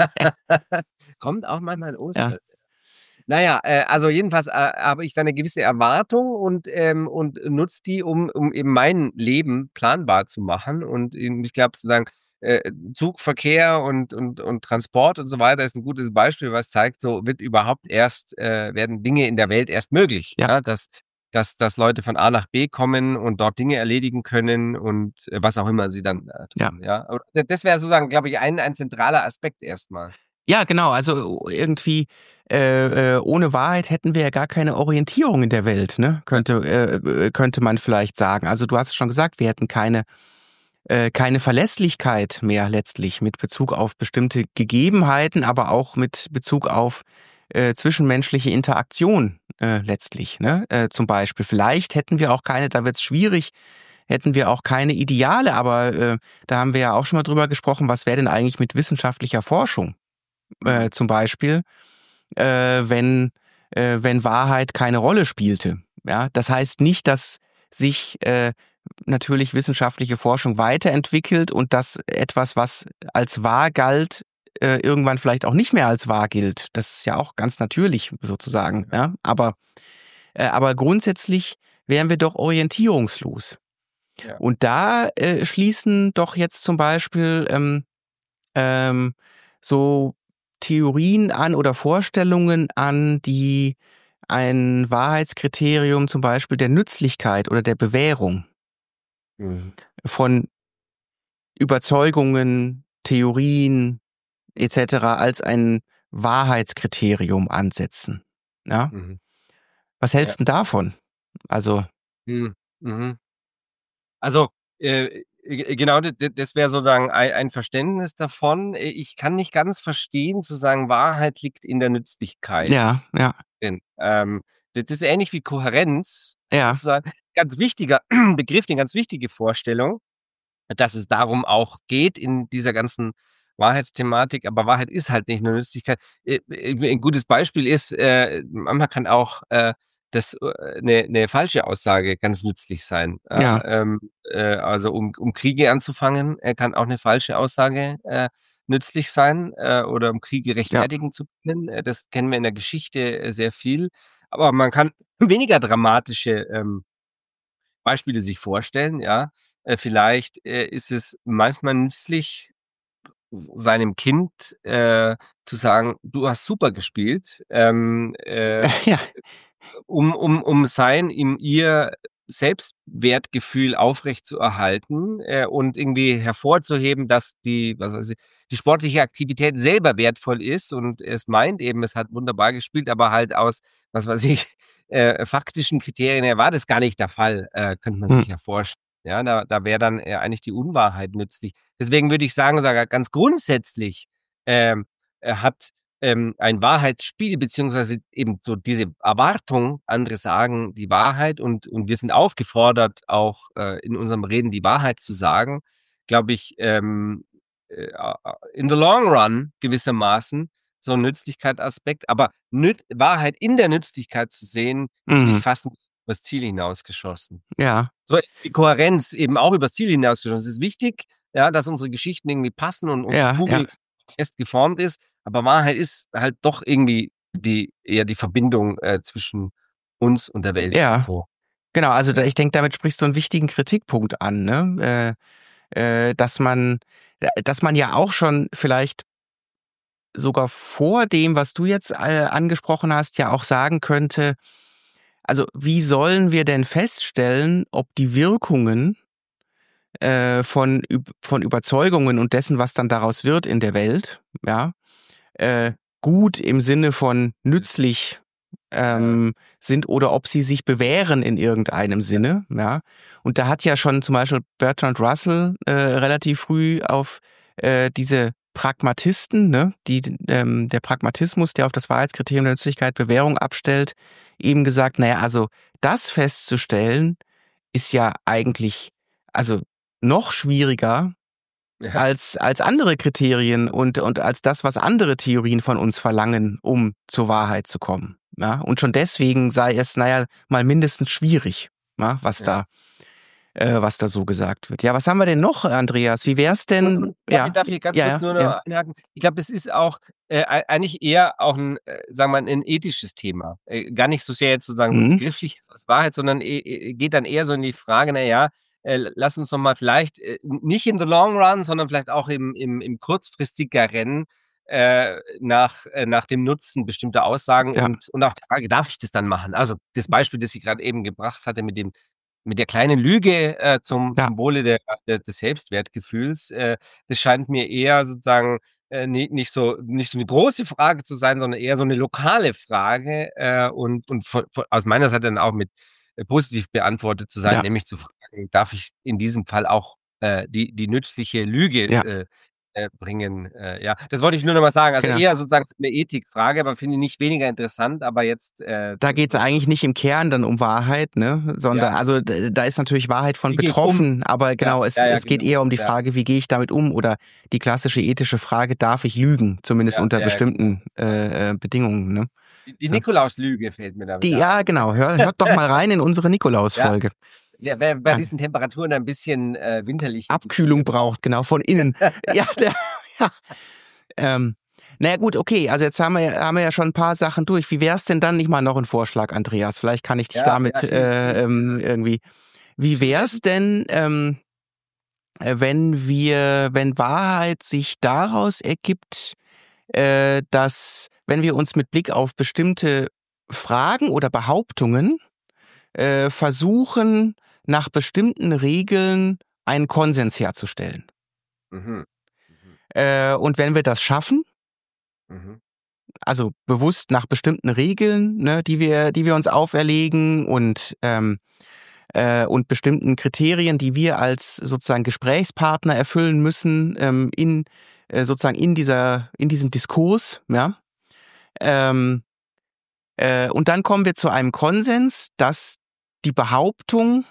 kommt auch manchmal in Ja, Ostern. Na ja, äh, also jedenfalls, äh, habe ich da 'ne gewisse Erwartung und, ähm und nutze die, um um eben mein Leben planbar zu machen. Und, ähm, ich glaube sozusagen, äh, Zugverkehr und und und Transport und so weiter ist 'n gutes Beispiel, was zeigt, so wird überhaupt erst äh, werden Dinge in der Welt erst möglich, ja, ja, dass dass dass Leute von A nach B kommen und dort Dinge erledigen können und, äh, was auch immer sie dann, äh, ja. tun, ja? Aber d das wäre sozusagen, glaube ich, ein ein zentraler Aspekt erst mal. Ja, genau, also irgendwie, äh, äh, ohne Wahrheit hätten wir ja gar keine Orientierung in der Welt, ne? Ja, Könnte äh, äh, könnte man vielleicht sagen. Also, du hast es schon gesagt, wir hätten keine äh, keine Verlässlichkeit mehr letztlich mit Bezug auf bestimmte Gegebenheiten, aber auch mit Bezug auf, äh, zwischenmenschliche Interaktion, äh, letztlich, ne? Äh, zum Beispiel. Vielleicht hätten wir auch keine da wird's schwierig, hätten wir auch keine Ideale, aber, äh, da haben wir ja auch schon mal drüber gesprochen, was wäre denn eigentlich mit wissenschaftlicher Forschung, mhm, äh, zum Beispiel, äh, wenn äh, wenn Wahrheit keine Rolle spielte, ja? Das heißt nicht, dass sich, äh, natürlich wissenschaftliche Forschung weiterentwickelt und dass etwas, was als wahr galt, äh, irgendwann vielleicht auch nicht mehr als wahr gilt. Das ist ja auch ganz natürlich sozusagen, ja, ja? Aber äh, aber grundsätzlich wären wir doch orientierungslos. Ja. Und da äh, schließen doch jetzt zum Beispiel ähm, ähm, so Theorien an oder Vorstellungen an, die ein Wahrheitskriterium zum Beispiel der Nützlichkeit oder der Bewährung Mhm. von Überzeugungen, Theorien et cetera als ein Wahrheitskriterium ansetzen. Ja? Mhm. Was Ja. hältst du denn davon? Also, Mhm. Mhm. Also, äh, g genau, d d das wäre sozusagen ei ein Verständnis davon. Äh, ich kann nicht ganz verstehen, zu sagen, Wahrheit liegt in der Nützlichkeit ja, ja, drin. Ähm, das ist ähnlich wie Kohärenz ja, sozusagen. Ganz wichtiger Begriff, 'ne ganz wichtige Vorstellung, dass es darum auch geht in dieser ganzen Wahrheitsthematik, aber Wahrheit ist halt nicht nur Nützlichkeit. Äh, äh, 'n gutes Beispiel ist, äh, manchmal kann auch, äh, das äh, 'ne 'ne falsche Aussage ganz nützlich sein. Ja, ja, ähm, äh, also um um Kriege anzufangen, äh, kann auch 'ne falsche Aussage, äh, nützlich sein, äh, oder um Kriege ja, rechtfertigen zu können. Äh, das kennen wir in der Geschichte, äh, sehr viel. Aber man kann weniger dramatische, ähm, Beispiele sich vorstellen, ja. Äh, vielleicht, äh, ist es manchmal nützlich, s seinem Kind, äh, zu sagen: „Du hast super gespielt“, ähm, äh, ja, um um um sein ihm ihr Selbstwertgefühl aufrechtzuerhalten, äh, und irgendwie hervorzuheben, dass die, was weiß ich, die sportliche Aktivität selber wertvoll ist und es meint eben, es hat wunderbar gespielt, aber halt aus, was weiß ich, äh, faktischen Kriterien her war das gar nicht der Fall, äh, könnte man hm, sich ja vorstellen. Ja, da da wäre dann, äh, eigentlich die Unwahrheit nützlich. Deswegen würde ich sagen, sogar ganz grundsätzlich, ähm, äh, hat ähm, ein Wahrheitsspiel, beziehungsweise eben so diese Erwartung, andere sagen die Wahrheit und und wir sind aufgefordert, auch, äh, in unserem Reden die Wahrheit zu sagen, glaube ich, ähm, äh, a a in the long run gewissermaßen so 'n Nützlichkeitsaspekt, aber Nüt Wahrheit in der Nützlichkeit zu sehen, finde ich mhm, fast übers Ziel hinausgeschossen. ja, So etwas wie Kohärenz eben auch übers Ziel hinausgeschossen. Es ist wichtig, ja, dass unsere Geschichten irgendwie passen und unsere ja, ja, Kugel fest geformt ist, aber Wahrheit ist halt doch irgendwie die eher die Verbindung, äh, zwischen uns und der Welt, ja. so. Genau, also da, Ja. ich denke, damit sprichst du einen wichtigen Kritikpunkt an, ne? Äh, äh, dass man, äh, dass man ja auch schon vielleicht sogar vor dem, was du jetzt äh, angesprochen hast, ja auch sagen könnte, also wie sollen wir denn feststellen, ob die Wirkungen äh, von, Üb- von Überzeugungen und dessen, was dann daraus wird in der Welt, ja, äh, gut im Sinne von nützlich Ja, ähm, sind oder ob sie sich bewähren in irgendeinem ja, Sinne, ja. Und da hat ja schon zum Beispiel Bertrand Russell äh, relativ früh auf äh, diese Pragmatisten, ne, die, ähm, der Pragmatismus, der auf das Wahrheitskriterium der Nützlichkeit Bewährung abstellt, eben gesagt, naja, also das festzustellen, ist ja eigentlich, also noch schwieriger ja, als, als andere Kriterien und, und als das, was andere Theorien von uns verlangen, um zur Wahrheit zu kommen. Ja? Und schon deswegen sei es, naja, mal mindestens schwierig, ja, was ja. da, äh, was da so gesagt wird. Ja, was haben wir denn noch, Andreas? Wie wär's Und denn? und darf ich Ja, darf ich ganz ja, kurz ja, nur ja. noch einhaken? Ich glaube, es ist auch, äh, ei eigentlich eher auch 'n, äh, sagen wir mal, 'n ethisches Thema. Äh, gar nicht so sehr jetzt sozusagen so Mhm. begrifflich als Wahrheit, sondern e e geht dann eher so in die Frage, na ja, äh, lass uns doch mal vielleicht, äh, nicht in the long run, sondern vielleicht auch im im im kurzfristigeren, äh, nach äh, nach dem Nutzen bestimmter Aussagen Ja, und und auch die Frage: „Darf ich das dann machen?“ Also, das Beispiel, das ich grad eben gebracht hatte mit dem mit der kleinen Lüge, äh, zum ja, zum Wohle der der des Selbstwertgefühls, äh, das scheint mir eher sozusagen, äh, ni nicht so nicht so 'ne große Frage zu sein, sondern eher so 'ne lokale Frage, äh, und und von von aus meiner Seite dann auch mit äh, positiv beantwortet zu sein, ja, nämlich zu fragen: „Darf ich in diesem Fall auch, äh, die die nützliche Lüge, ja, äh, äh, bringen?“ Äh, ja, das wollte ich nur noch mal sagen. Also, genau. eher sozusagen 'ne Ethikfrage, aber finde ich nicht weniger interessant, aber jetzt, äh, Da geht's eigentlich nicht im Kern dann um Wahrheit, ne? ja, Sondern, also d- da ist natürlich Wahrheit von wie gehe ich um? betroffen, aber Ja, genau, es, ja, ja, es geht genau. eher um die Ja. Frage, wie gehe ich damit um? Oder die klassische ethische Frage, darf ich lügen? Zumindest Ja, unter ja, ja, genau. bestimmten äh, äh, Bedingungen, ne? Die die So. Nikolauslüge fällt mir da Die, wieder ja, ein. genau, hör, hört doch mal rein in unsere Ja, Nikolaus-Folge. der wäre bei Ja, diesen Temperaturen ein bisschen, äh, winterliche Abkühlung Gefühle braucht. braucht, genau, von innen. Ja, der, ja. Ähm, naja, gut, okay, also jetzt haben wir, ja- haben wir ja schon ein paar Sachen durch. Wie wär's denn dann nicht mal noch ein Vorschlag, Andreas? Vielleicht kann ich dich Ja, ja, damit schieß, äh, schieß. ähm, irgendwie. Wie wär's denn, ähm, äh, wenn wir, wenn Wahrheit sich daraus ergibt, äh, dass, wenn wir uns mit Blick auf bestimmte Fragen oder Behauptungen äh, versuchen, nach bestimmten Regeln einen Konsens herzustellen. Mhm. Mhm. Äh, und wenn wir das schaffen, Mhm. also bewusst nach bestimmten Regeln, ne, die wir, die wir uns auferlegen und ähm, äh, und bestimmten Kriterien, die wir als sozusagen Gesprächspartner erfüllen müssen, ähm, in äh, sozusagen in dieser, in diesem Diskurs, ja. Ähm, äh, und dann kommen wir zu einem Konsens, dass die Behauptung,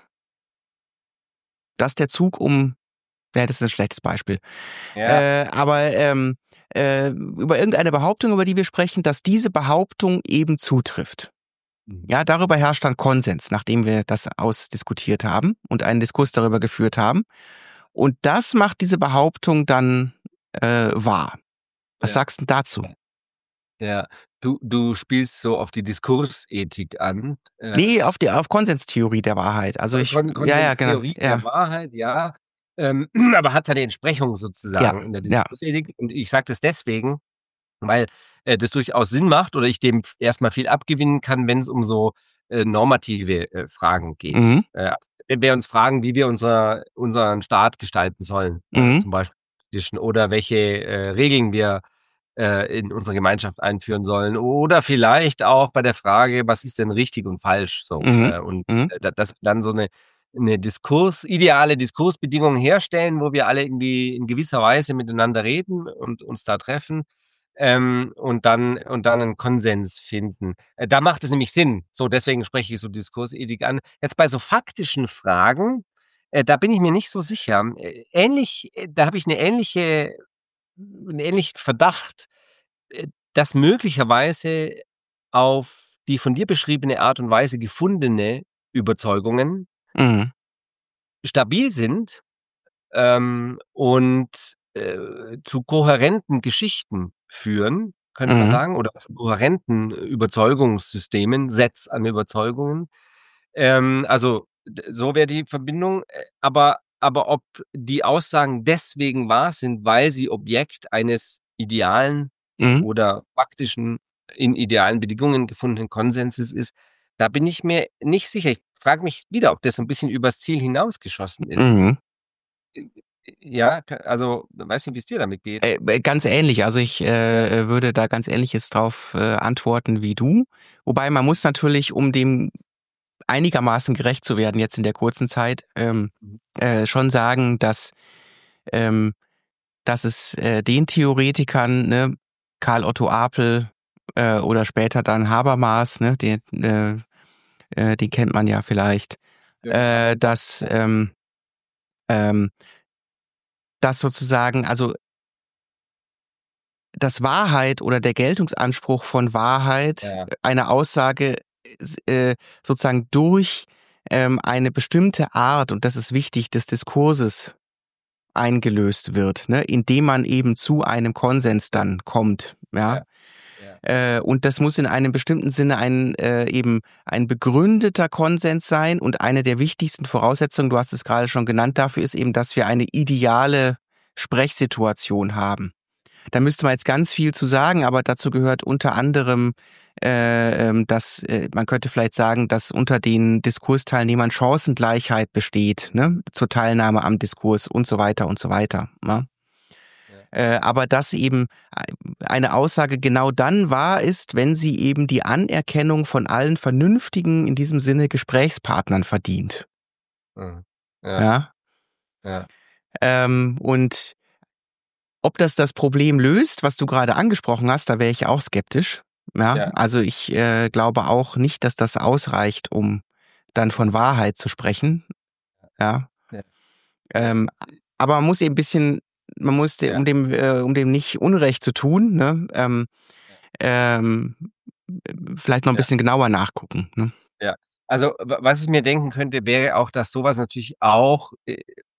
dass der Zug um, ja, das ist ein schlechtes Beispiel, Ja. äh, aber ähm, äh, über irgendeine Behauptung, über die wir sprechen, dass diese Behauptung eben zutrifft. Mhm. Ja, darüber herrscht dann Konsens, nachdem wir das ausdiskutiert haben und einen Diskurs darüber geführt haben. Und das macht diese Behauptung dann äh, wahr. Was Ja. sagst du dazu? Ja. Du, du spielst so auf die Diskursethik an. Äh, Nee, auf die auf Konsenstheorie der Wahrheit. Also ich, Kon ja, ja, genau, Konsenstheorie der ja, Wahrheit, ja. Ähm, aber hat seine Entsprechung ja, sozusagen in der ja, Diskursethik. Und ich sage das deswegen, weil äh, das durchaus Sinn macht oder ich dem erstmal viel abgewinnen kann, wenn es um so äh, normative äh, Fragen mhm, geht. Äh, wenn wir uns fragen, wie wir unser, unseren Staat gestalten sollen, ja, mhm, zum Beispiel oder welche äh, Regeln wir äh, in unsere Gemeinschaft einführen sollen. Oder vielleicht auch bei der Frage, was ist denn richtig und falsch so. mhm, Äh, und mhm, äh, dass wir dann so eine, eine Diskurs, ideale Diskursbedingungen herstellen, wo wir alle irgendwie in gewisser Weise miteinander reden und uns da treffen ähm, und dann und dann einen Konsens finden. Äh, da macht es nämlich Sinn. So, deswegen spreche ich so Diskursethik an. Jetzt bei so faktischen Fragen, äh, da bin ich mir nicht so sicher. Äh, ähnlich, äh, da habe ich eine ähnliche, einen ähnlichen Verdacht, äh, dass möglicherweise auf die von dir beschriebene Art und Weise gefundene Überzeugungen mhm, stabil sind ähm, und äh, zu kohärenten Geschichten führen, könnte man mhm, sagen, oder zu kohärenten Überzeugungssystemen, Sets an Überzeugungen. Ähm, also d so wäre die Verbindung, äh, aber aber ob die Aussagen deswegen wahr sind, weil sie Objekt eines idealen mhm, oder faktischen in idealen Bedingungen gefundenen Konsenses ist, da bin ich mir nicht sicher. Ich frage mich wieder, ob das so 'n bisschen übers Ziel hinausgeschossen ist. mhm. Äh, ja, ka also, weiß nicht, wie's dir damit geht. Äh, äh, ganz ähnlich. Also ich Ja. äh, würde da ganz Ähnliches drauf äh, antworten wie du. Wobei man muss natürlich, um dem einigermaßen gerecht zu werden jetzt in der kurzen Zeit, ähm, Mhm. äh, schon sagen, dass, ähm, dass es äh, den Theoretikern, ne, Karl Otto Apel äh, oder später dann Habermas, ne, den, äh, äh, den kennt man ja vielleicht, Genau. äh, dass, ähm, ähm, dass sozusagen, also dass Wahrheit oder der Geltungsanspruch von Wahrheit Ja, eine Aussage äh, sozusagen durch ähm, eine bestimmte Art, und das ist wichtig, des Diskurses eingelöst wird, ne, indem man eben zu einem Konsens dann kommt, ja. ja, ja, Äh, und das muss in einem bestimmten Sinne ein äh, eben ein begründeter Konsens sein, und eine der wichtigsten Voraussetzungen, du hast es gerade schon genannt, dafür ist eben, dass wir eine ideale Sprechsituation haben. Da müsste man jetzt ganz viel zu sagen, aber dazu gehört unter anderem, äh, ähm, dass äh, man könnte vielleicht sagen, dass unter den Diskursteilnehmern Chancengleichheit besteht, ne, zur Teilnahme am Diskurs und so weiter und so weiter. Ne? ja, Äh, aber dass eben eine Aussage genau dann wahr ist, wenn sie eben die Anerkennung von allen vernünftigen, in diesem Sinne Gesprächspartnern verdient. mhm. Ja, Ja. ja, Ähm, und ob das das Problem löst, was du gerade angesprochen hast, da wäre ich auch skeptisch. Ja, ja, also ich äh, glaube auch nicht, dass das ausreicht, um dann von Wahrheit zu sprechen. Ja, ja, ja, ähm, aber man muss eben ein bisschen, man muss, de- ja, um dem, äh, um dem nicht Unrecht zu tun, ne, ähm, ja, ähm, vielleicht noch ein ja. bisschen genauer nachgucken. Ne? Ja. Also, wa was ich mir denken könnte, wäre auch, dass sowas natürlich auch, äh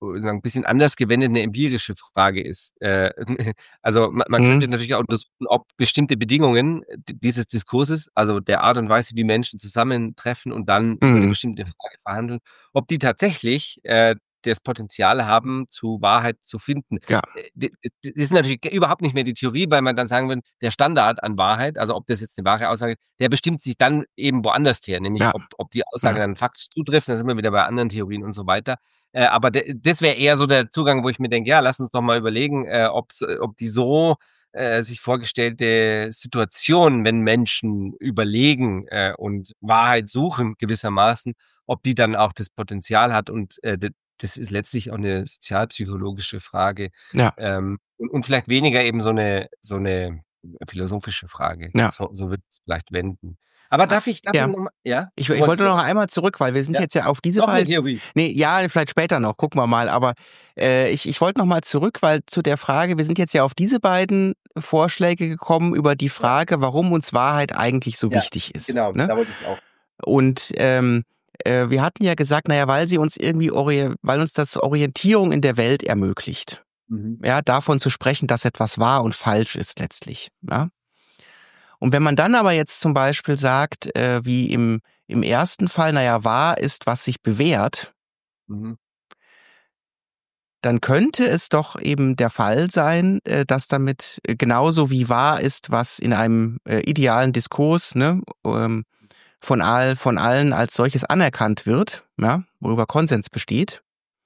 sagen, 'n bisschen anders gewendet 'ne empirische Frage ist. Äh, also, ma man könnte Mhm. natürlich auch untersuchen, ob bestimmte Bedingungen d dieses Diskurses, also der Art und Weise, wie Menschen zusammentreffen und dann über 'ne Mhm. bestimmte Frage verhandeln, ob die tatsächlich, äh, das Potenzial haben, zu Wahrheit zu finden. Ja. Äh, d d ist natürlich g überhaupt nicht mehr die Theorie, weil man dann sagen würde, der Standard an Wahrheit, also ob das jetzt 'ne wahre Aussage ist, der bestimmt sich dann eben woandersher, nämlich Ja. ob ob die Aussage Ja. dann faktisch zutrifft, da sind wir wieder bei anderen Theorien und so weiter. Äh, aber d das wäre eher so der Zugang, wo ich mir denke: „Ja, lass uns doch mal überlegen, äh, ob's ob die so, äh, sich vorgestellte Situation, wenn Menschen überlegen, äh, und Wahrheit suchen gewissermaßen, ob die dann auch das Potenzial hat.“ Und, äh, d das ist letztlich auch 'ne sozialpsychologische Frage, Ja. ähm, und und vielleicht weniger eben so 'ne so 'ne philosophische Frage. Ja. So so würde ich's vielleicht wenden. Aber Ah, darf ich darf ich ja. noch mal ja, Ich du ich wolltest wollte noch was? einmal zurück, weil wir sind Ja, jetzt ja auf diese noch 'ne beiden Theorie. ne, ja, vielleicht später noch, gucken wir mal. Aber, äh, ich ich wollte noch mal zurück, weil zu der Frage wir sind jetzt ja auf diese beiden Vorschläge gekommen über die Ja. Frage, warum uns Wahrheit eigentlich so Ja, wichtig ist, genau, ne? da wollte ich auch. Und, ähm, äh, wir hatten ja gesagt, na ja, weil sie uns irgendwie ori weil uns das Orientierung in der Welt ermöglicht. Mhm. Ja, davon zu sprechen, dass etwas wahr und falsch ist letztlich, ja? Und wenn man dann aber jetzt zum Beispiel sagt, äh, wie im im ersten Fall, na ja, wahr ist, was sich bewährt Mhm. dann könnte es doch eben der Fall sein, äh, dass damit genauso wie wahr ist, was in einem, äh, idealen Diskurs, ne, ähm, von all von allen als solches anerkannt wird, ja, worüber Konsens besteht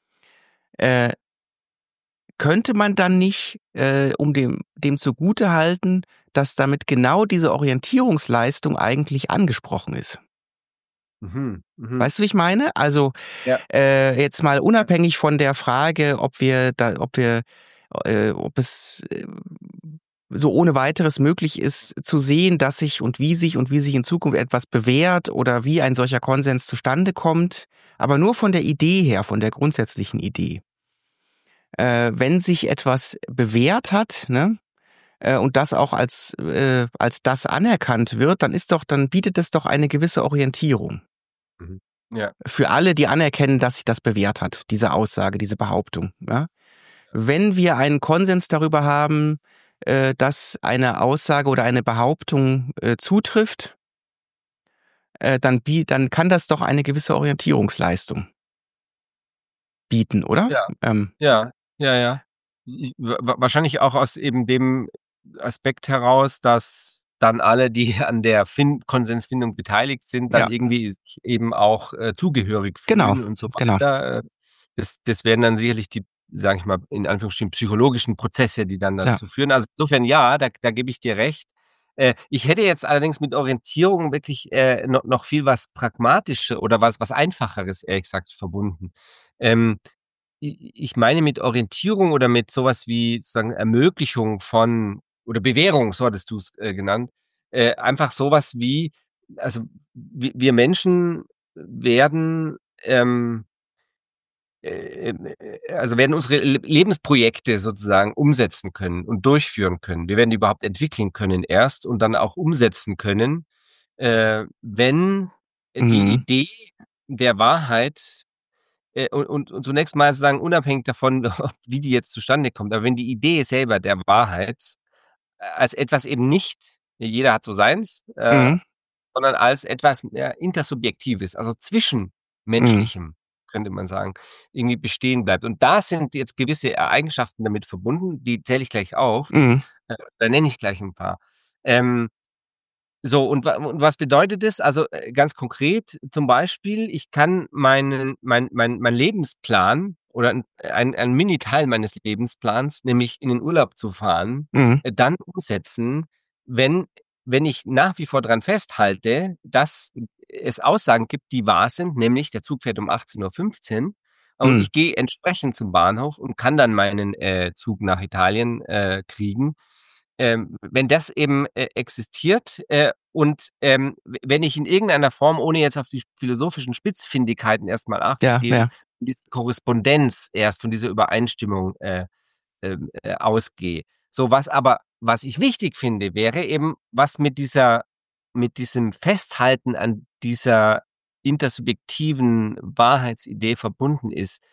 äh könnte man dann nicht, äh, um dem dem zugutehalten, dass damit genau diese Orientierungsleistung eigentlich angesprochen ist? Mhm, mhm. Weißt du, wie ich meine? Also, Ja. äh, jetzt mal unabhängig von der Frage, ob wir da ob wir äh, ob es, äh, so ohne Weiteres möglich ist, zu sehen, dass sich und wie sich und wie sich in Zukunft etwas bewährt oder wie ein solcher Konsens zustande kommt, aber nur von der Idee her, von der grundsätzlichen Idee. Äh, wenn sich etwas bewährt hat, ne, äh, und das auch als äh, als das anerkannt wird, dann ist doch dann bietet es doch eine gewisse Orientierung. Mhm, ja. Für alle, die anerkennen, dass sich das bewährt hat, diese Aussage, diese Behauptung, ja? Wenn wir einen Konsens darüber haben, äh, dass eine Aussage oder eine Behauptung, äh, zutrifft äh, dann bie dann kann das doch eine gewisse Orientierungsleistung bieten, oder? Ja, Ähm ja, ja, ja. I wa wa wahrscheinlich auch aus eben dem Aspekt heraus, dass dann alle, die an der Fin Konsensfindung beteiligt sind, dann Ja. irgendwie sich eben auch, äh, zugehörig Genau, fühlen und so genau. weiter. Äh, das das wären dann sicherlich die, sage ich mal, in Anführungsstrichen psychologischen Prozesse, die dann Ja. dazu führen. Also, insofern ja, da da gebe ich dir recht. Äh, ich hätte jetzt allerdings mit Orientierung wirklich, äh, no noch viel was Pragmatische oder was was Einfacheres, ehrlich gesagt, verbunden. Ähm, i ich meine mit Orientierung oder mit so was wie sozusagen Ermöglichung von oder Bewährung, so hattest du's, äh, genannt, äh, einfach so was wie also, w wir Menschen werden, ähm äh, ähm, äh, also werden unsere Le Lebensprojekte sozusagen umsetzen können und durchführen können. Wir werden die überhaupt entwickeln können erst und dann auch umsetzen können, äh, wenn die Mhm. Idee der Wahrheit äh, und und und zunächst mal sozusagen unabhängig davon, wie die jetzt zustande kommt, aber wenn die Idee selber der Wahrheit als etwas eben nicht jeder hat so seins, äh, Mhm. sondern als etwas, ja, Intersubjektives, also Mhm. Zwischenmenschlichem, könnte man sagen, irgendwie bestehen bleibt. Und da sind jetzt gewisse Eigenschaften damit verbunden, die zähle ich gleich auf. Mhm. Äh, da nenne ich gleich 'n paar. Ähm, so und wa und was bedeutet das? Also, äh, ganz konkret zum Beispiel, ich kann meinen mein mein mein Lebensplan oder 'n ein ein Miniteil meines Lebensplans, nämlich in den Urlaub zu fahren, Mhm. äh, dann umsetzen, wenn wenn ich nach wie vor dran festhalte, dass es Aussagen gibt, die wahr sind, nämlich der Zug fährt um achtzehn Uhr fünfzehn und Mhm. ich gehe entsprechend zum Bahnhof und kann dann meinen, äh, Zug nach Italien, äh, kriegen. Ähm, wenn das eben, äh, existiert, äh, und, ähm, w wenn ich in irgendeiner Form, ohne jetzt auf die philosophischen Spitzfindigkeiten erst mal Acht zu Ja, geben, ja. diese Korrespondenz erst von dieser Übereinstimmung, äh, ähm, äh, ausgehe. So, was aber was ich wichtig finde, wäre eben, was mit dieser mit diesem Festhalten an dieser intersubjektiven Wahrheitsidee verbunden ist.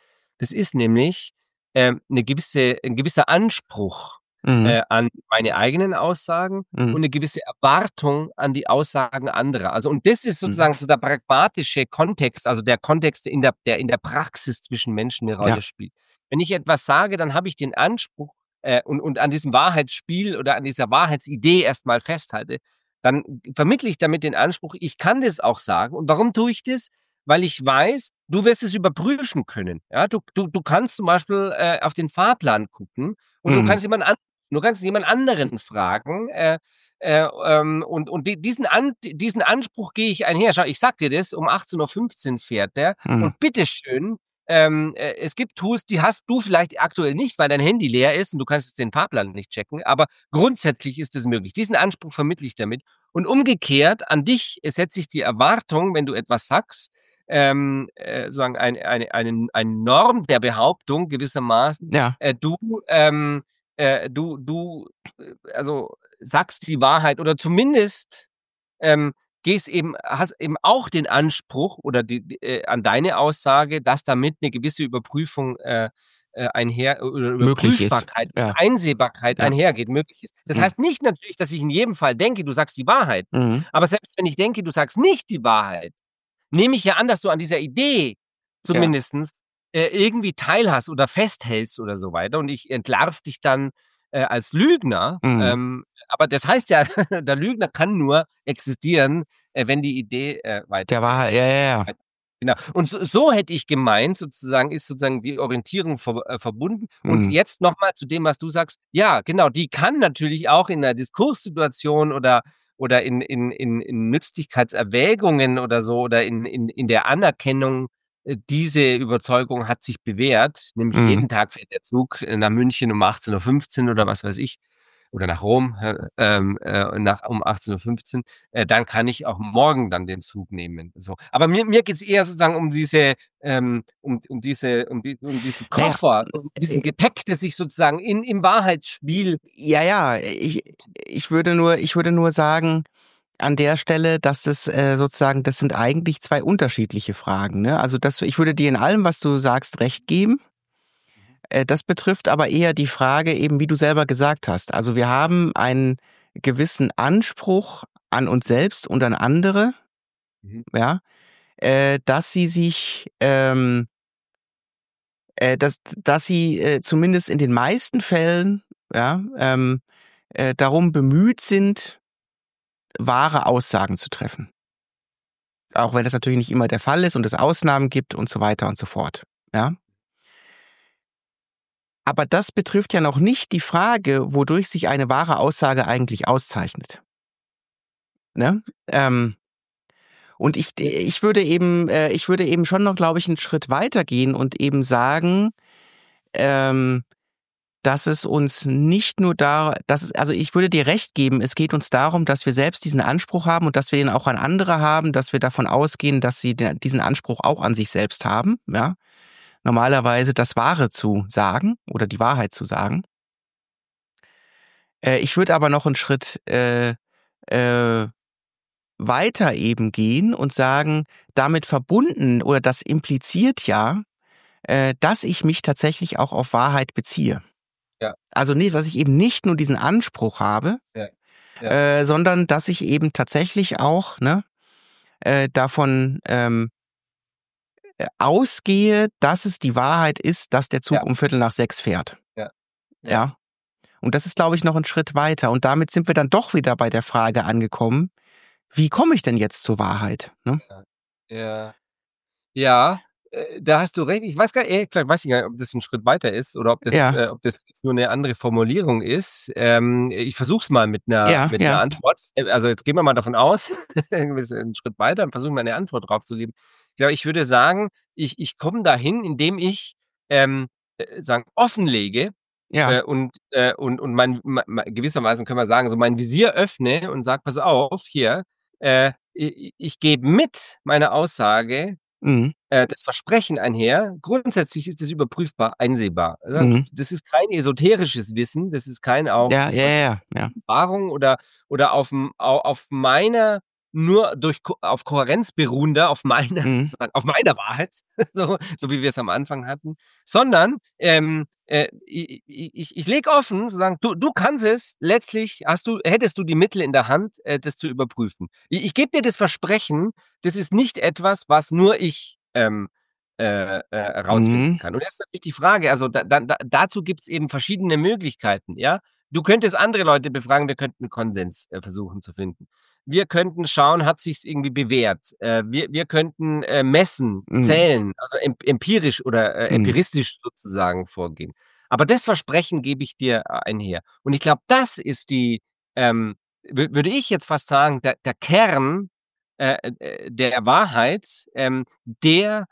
Das ist nämlich, ähm, 'ne gewisse 'n gewisser Anspruch, Mhm. äh, an meine eigenen Aussagen Mhm. und 'ne gewisse Erwartung an die Aussagen anderer. Also, und das ist Mhm. sozusagen so der pragmatische Kontext, also der Kontext in der der in der Praxis zwischen Menschen 'ne Ja. Rolle spielt. Wenn ich etwas sage, dann habe ich den Anspruch, äh, und und an diesem Wahrheitsspiel oder an dieser Wahrheitsidee erst mal festhalte, dann vermittle ich damit den Anspruch, ich kann das auch sagen. Und warum tue ich das? Weil ich weiß, du wirst es überprüfen können, ja? Du du du kannst zum Beispiel, äh, auf den Fahrplan gucken oder du Mhm. kannst jemand an du kannst jemand anderen fragen, äh, äh, ähm, und und di diesen An diesen Anspruch gehe ich einher. Schau, ich sage dir das, um achtzehn Uhr fünfzehn fährt der Mhm. und bitteschön, ähm, äh, es gibt Tools, die hast du vielleicht aktuell nicht, weil dein Handy leer ist und du kannst jetzt den Fahrplan nicht checken, aber grundsätzlich ist es möglich. Diesen Anspruch vermittle ich damit. Und umgekehrt an dich setze ich die Erwartung, wenn du etwas sagst, ähm, äh, sozusagen ein eine eine eine Norm der Behauptung gewissermaßen, Ja. äh, du, ähm, äh, du du, äh, also sagst die Wahrheit oder zumindest, ähm, gehst eben hast eben auch den Anspruch oder die die äh, an deine Aussage, dass damit 'ne gewisse Überprüfung, äh, äh, einher oder Möglich ist. Überprüfbarkeit, Ja. Einsehbarkeit Ja. einhergeht, möglich ist. Das Mhm. heißt nicht natürlich, dass ich in jedem Fall denke, du sagst die Wahrheit. Mhm. Aber selbst wenn ich denke, du sagst nicht die Wahrheit, nehme ich ja an, dass du an dieser Idee Ja. zumindestens, äh, irgendwie teilhast oder festhältst oder so weiter und ich entlarve dich dann, äh, als Lügner. Mhm. Ähm, aber das heißt ja, der Lügner kann nur existieren, äh, wenn die Idee, äh, Der weitergeht. Wahrheit, ja, ja, ja. Genau. Und so so hätte ich gemeint sozusagen ist sozusagen die Orientierung ver äh, verbunden. Und Mhm. jetzt noch mal zu dem, was du sagst. Ja, genau, die kann natürlich auch in 'ner Diskurssituation oder oder in in in in Nützlichkeitserwägungen oder so oder in in in der Anerkennung, äh, diese Überzeugung hat sich bewährt, nämlich Mhm. jeden Tag fährt der Zug, äh, nach München um achtzehn Uhr fünfzehn oder was weiß ich oder nach Rom, äh, ähm, äh, nach um achtzehn Uhr fünfzehn, äh, dann kann ich auch morgen dann den Zug nehmen, so. Aber mir mir geht's eher sozusagen um diese ähm, um um diese um die um diesen Na ja, Koffer, um diesen äh Gepäck, das sich sozusagen in im Wahrheitsspiel Ja, ja, ich ich würde nur ich würde nur sagen an der Stelle, dass das, äh, sozusagen das sind eigentlich zwei unterschiedliche Fragen, ne? Also, das ich würde dir in allem, was du sagst, recht geben. Mhm. Äh, das betrifft aber eher die Frage eben, wie du selber gesagt hast. Also, wir haben einen gewissen Anspruch an uns selbst und an andere, Mhm. ja, äh, dass sie sich, ähm äh, dass dass sie, äh, zumindest in den meisten Fällen, ja, ähm, äh, darum bemüht sind, wahre Aussagen zu treffen. Auch wenn das natürlich nicht immer der Fall ist und es Ausnahmen gibt und so weiter und so fort, ja? Aber das betrifft ja noch nicht die Frage, wodurch sich eine wahre Aussage eigentlich auszeichnet. Ne? Ähm, und ich d ich würde eben äh, ich würde eben schon noch, glaube ich, 'n Schritt weitergehen und eben sagen, ähm, dass es uns nicht nur da dass es also, ich würde dir recht geben, es geht uns darum, dass wir selbst diesen Anspruch haben und dass wir ihn auch an andere haben, dass wir davon ausgehen, dass sie de diesen Anspruch auch an sich selbst haben, ja? Normalerweise das Wahre zu sagen oder die Wahrheit zu sagen. Äh, ich würde aber noch 'n Schritt, äh, äh, weiter eben gehen und sagen, damit verbunden oder das impliziert ja, äh, dass ich mich tatsächlich auch auf Wahrheit beziehe. Ja. Also, ne, dass ich eben nicht nur diesen Anspruch habe, Ja. Ja. äh, sondern dass ich eben tatsächlich auch, ne, äh, davon, ähm äh, ausgehe, dass es die Wahrheit ist, dass der Zug Ja. um Viertel nach sechs fährt. Ja. Ja. Ja? Und das ist, glaube ich, noch 'n Schritt weiter. Und damit sind wir dann doch wieder bei der Frage angekommen: Wie komme ich denn jetzt zur Wahrheit, ne? Ja. Ja. Ja, äh, da hast du recht. Ich weiß gar ehrlich gesagt weiß ich gar nicht, ob das 'n Schritt weiter ist oder ob das Ja. äh, ob das jetzt nur 'ne andere Formulierung ist. Ähm, ich versuche es mal mit 'ner Ja, mit 'ner ja. Antwort. Äh, also, jetzt gehen wir mal davon aus, wir sind 'n Schritt weiter und versuchen mal 'ne Antwort drauf zu geben. Ja, ich würde sagen, ich ich komme dahin, indem ich, ähm, äh, sagen, offenlege, Ja. äh, und äh, und und mein mei mei gewissermaßen können wir sagen, so mein Visier öffne und sage: „Pass auf, hier, äh, i i ich gebe mit meiner Aussage, Mhm. äh, das Versprechen einher. Grundsätzlich ist es überprüfbar, einsehbar.“ Mhm. Das ist kein esoterisches Wissen, das ist kein auch Ja, ja, was ja, ja. Offenbarung oder oder aufm au auf meiner nur durch Ko auf Kohärenz beruhender, auf meiner Mhm. auf meiner Wahrheit, so so wie wir es am Anfang hatten, sondern, ähm, äh, i i ich ich lege offen, zu sagen: „Du du kannst es, letztlich hast du hättest du die Mittel in der Hand, äh, das zu überprüfen.“ I ich gebe dir das Versprechen, das ist nicht etwas, was nur ich, ähm, äh, äh, rausfinden Mhm. kann. Und jetzt ist natürlich die Frage, also da da da dazu gibt's eben verschiedene Möglichkeiten, ja? Du könntest andere Leute befragen, wir könnten Konsens, äh, versuchen zu finden. Wir könnten schauen, hat sich's irgendwie bewährt? Äh, wir wir könnten, äh, messen, Mhm. zählen, also em empirisch oder, äh, Mhm. empiristisch sozusagen vorgehen. Aber das Versprechen gebe ich dir äh, einher. Und ich glaube, das ist die, ähm, wü würde ich jetzt fast sagen, der der Kern, äh, äh, der Wahrheit, ähm, der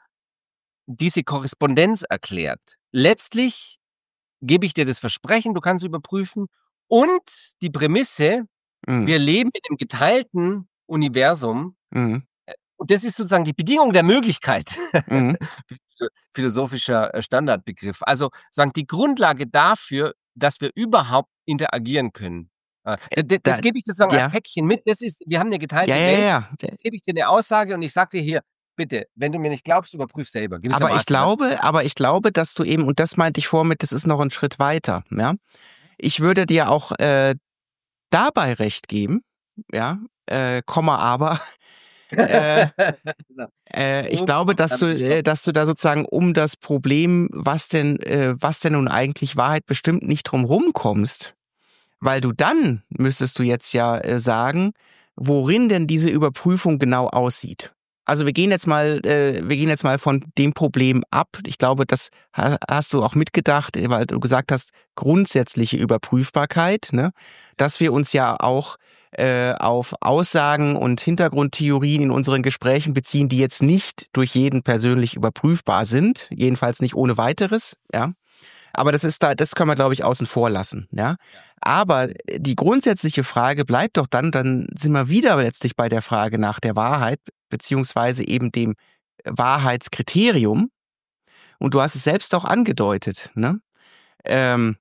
diese Korrespondenz erklärt. Letztlich gebe ich dir das Versprechen, du kannst überprüfen und die Prämisse, Mhm. wir leben in 'nem geteilten Universum. Mhm. Äh, und das ist sozusagen die Bedingung der Möglichkeit. Mhm. Philosophischer, äh, Standardbegriff. Also, sagen die Grundlage dafür, dass wir überhaupt interagieren können. Äh, Äh, d d das da gebe ich sozusagen als ja. Päckchen mit. Das ist wir haben 'ne Ja, geteilte ja, ja, Welt. ja. D Jetzt gebe ich dir 'ne Aussage und ich sage dir: „Hier, bitte, wenn du mir nicht glaubst, überprüf selber“, Aber ich gewissermaßen, weißt du? glaube aber ich glaube, dass du eben und das meinte ich vorhin mit, das ist noch 'n Schritt weiter, ja? Ich würde dir auch, äh, dabei recht geben, ja, äh, Komma, aber, äh, So. äh, ich Punkt, glaube, dass dann du stopp. äh, dass du da sozusagen um das Problem, was denn äh, was denn nun eigentlich Wahrheit bestimmt, nicht drum rumkommst. Weil du dann müsstest du jetzt ja, äh, sagen, worin denn diese Überprüfung genau aussieht. Also, wir gehen jetzt mal äh, wir gehen jetzt mal von dem Problem ab. Ich glaube, das ha hast du auch mitgedacht, äh, weil du gesagt hast, grundsätzliche Überprüfbarkeit, ne? Dass wir uns ja auch, äh, auf Aussagen und Hintergrundtheorien in unseren Gesprächen beziehen, die jetzt nicht durch jeden persönlich überprüfbar sind, jedenfalls nicht ohne Weiteres, ja? Aber das ist da das können wir, glaube ich, außen vor lassen, ja? Ja. Aber die grundsätzliche Frage bleibt doch dann dann sind wir wieder letztlich bei der Frage nach der Wahrheit, beziehungsweise eben dem Wahrheitskriterium. Und du hast es selbst auch angedeutet, ne? Ähm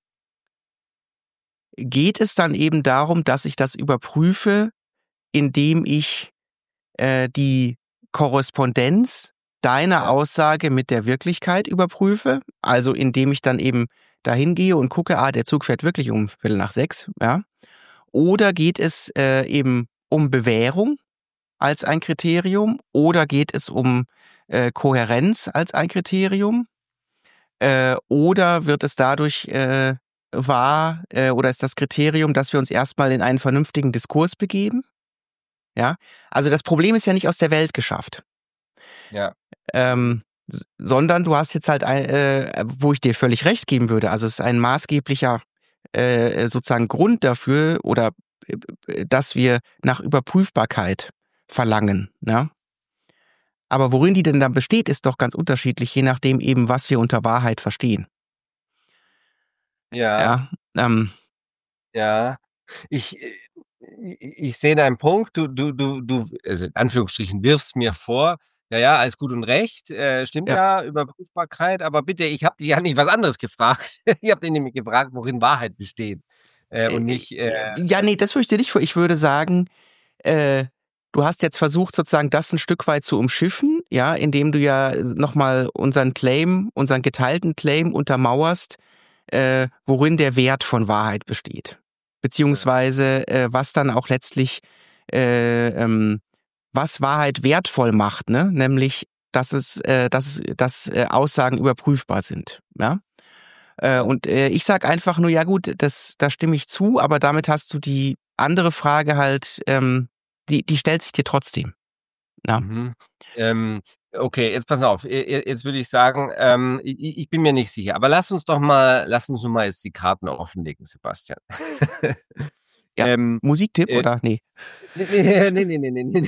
geht es dann eben darum, dass ich das überprüfe, indem ich, äh, die Korrespondenz deiner Ja. Aussage mit der Wirklichkeit überprüfe? Also, indem ich dann eben dahin gehe und gucke: „Ah, der Zug fährt wirklich um Viertel nach sechs“, ja? Oder geht es, äh, eben um Bewährung als ein Kriterium? Oder geht es um, äh, Kohärenz als ein Kriterium? Äh, oder wird es dadurch, äh, wahr äh, oder ist das Kriterium, dass wir uns erst mal in einen vernünftigen Diskurs begeben? Ja? Also, das Problem ist ja nicht aus der Welt geschafft. Ja. Mhm. Ähm, s sondern du hast jetzt halt ei äh, wo ich dir völlig recht geben würde, also, es ist ein maßgeblicher, äh, sozusagen Grund dafür oder, äh, b dass wir nach Überprüfbarkeit verlangen, ja? Aber worin die denn dann besteht, ist doch ganz unterschiedlich, je nachdem eben, was wir unter Wahrheit verstehen. Ja. Ja, ähm Ja, ich äh, i i ich sehe deinen Punkt. Du du du du also, in Anführungsstrichen, wirfst mir vor: „Ja, ja, alles gut und recht, äh, stimmt Ja. ja, Überprüfbarkeit, aber bitte, ich habe dich ja nicht was anderes gefragt.“ Ich habe dich nämlich gefragt, worin Wahrheit besteht, äh, Äh, und äh, nicht, äh, ja, äh ne, das würde ich dir nicht vor ich würde sagen, äh, du hast jetzt versucht, sozusagen das 'n Stück weit zu umschiffen, ja, indem du ja noch mal unseren Claim unseren geteilten Claim untermauerst, äh, worin der Wert von Wahrheit besteht. Ja. Beziehungsweise, äh, was dann auch letztlich, äh, ähm was Wahrheit wertvoll macht, ne? Nämlich, dass es äh, dass es dass, äh, Aussagen überprüfbar sind, ja? Äh, Ja. und, äh, ich sage einfach nur: „Ja gut, das da stimme ich zu“, aber damit hast du die andere Frage halt, ähm die die stellt sich dir trotzdem, ja? Mhm. Ähm, okay, jetzt pass auf. J j jetzt würde ich sagen, ähm, i i ich bin mir nicht sicher, aber lass uns doch mal lass uns doch mal jetzt die Karten offenlegen, Sebastian. Ja, Ähm, Musiktipp äh, oder ne? ne ne ne ne ne ne ne.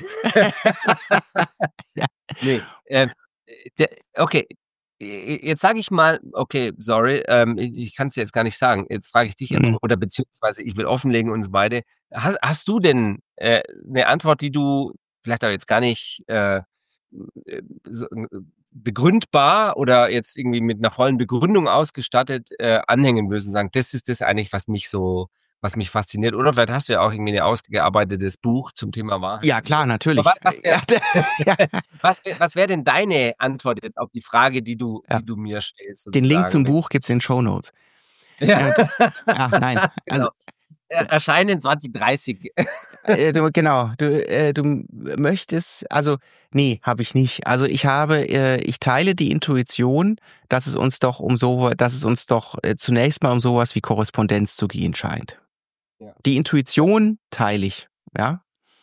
Ja. Ne, ähm, äh, de okay, j jetzt sage ich mal okay, sorry, ähm, ich ich kann's dir jetzt gar nicht sagen. Jetzt frage ich dich einfach Mhm. oder beziehungsweise ich will offenlegen uns beide. Ha hast du denn, äh, 'ne Antwort, die du vielleicht auch jetzt gar nicht, äh, äh, so äh, begründbar oder jetzt irgendwie mit 'ner vollen Begründung ausgestattet, äh, anhängen würdest und sagen: „Das ist das eigentlich, was mich so was mich fasziniert. Oder vielleicht hast du ja auch irgendwie ein ausgearbeitetes Buch zum Thema Wahrheit. Ja, klar, Aber wa natürlich. was wäre Ja, was wär was wär denn deine Antwort jetzt auf die Frage, die du ja. die du mir stellst Den Link sozusagen, zum wenn Buch gibt's in Shownotes. ja, Ja, ja, nein, also genau. Er erscheinen zwanzig dreißig. Äh, du, genau, du, äh, du möchtest, also nee, habe ich nicht. Also ich habe, äh, ich teile die Intuition, dass es uns doch um so, dass es uns doch äh, zunächst mal um sowas wie Korrespondenz zu gehen scheint. Ja. Die Intuition teile ich, ja.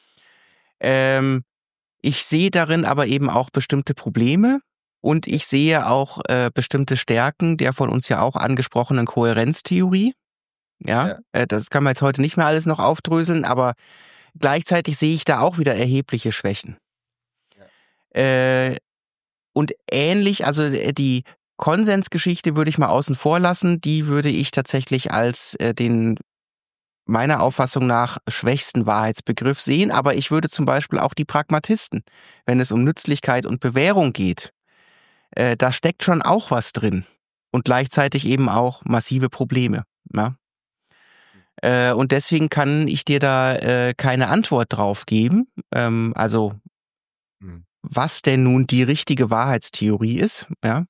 Ähm, ich sehe darin aber eben auch bestimmte Probleme und ich sehe auch äh, bestimmte Stärken der von uns ja auch angesprochenen Kohärenztheorie. Ja, Ja. äh, das kann man jetzt heute nicht mehr alles noch aufdröseln, aber gleichzeitig sehe ich da auch wieder erhebliche Schwächen. Ja. Äh, und ähnlich, also äh, die Konsensgeschichte würde ich mal außen vor lassen, die würde ich tatsächlich als äh, den meiner Auffassung nach schwächsten Wahrheitsbegriff sehen, aber ich würde zum Beispiel auch die Pragmatisten, wenn es um Nützlichkeit und Bewährung geht, äh, da steckt schon auch was drin und gleichzeitig eben auch massive Probleme. Ja? Äh, und deswegen kann ich dir da äh, keine Antwort drauf geben. Ähm, also Mhm. was denn nun die richtige Wahrheitstheorie ist, ja.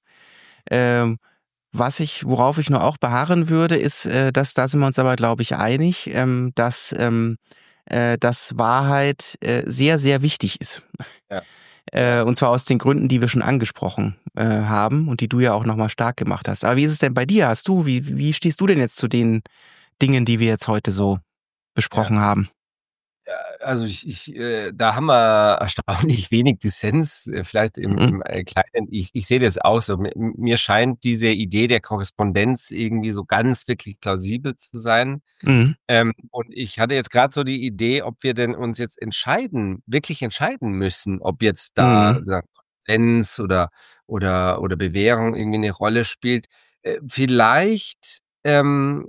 Ähm, was ich, worauf ich nur auch beharren würde, ist, äh, dass da sind wir uns aber, glaube ich, einig, ähm, dass, ähm, äh, dass Wahrheit äh, sehr, sehr wichtig ist. Ja. Äh, und zwar aus den Gründen, die wir schon angesprochen äh, haben und die du ja auch nochmal stark gemacht hast. Aber wie ist es denn bei dir? Hast du, wie, wie stehst du denn jetzt zu den Dingen, die wir jetzt heute so besprochen Ja. haben? Ja, also ich ich, äh da haben wir erstaunlich wenig Dissens, äh, vielleicht im Mhm. im, äh, Kleinen. Ich ich sehe das auch so. Mi mir scheint diese Idee der Korrespondenz irgendwie so ganz wirklich plausibel zu sein. Mhm. Ähm, und ich hatte jetzt grad so die Idee, ob wir denn uns jetzt entscheiden wirklich entscheiden müssen, ob jetzt da Mhm. sa Konsens oder oder oder Bewährung irgendwie 'ne Rolle spielt. Äh, vielleicht, ähm,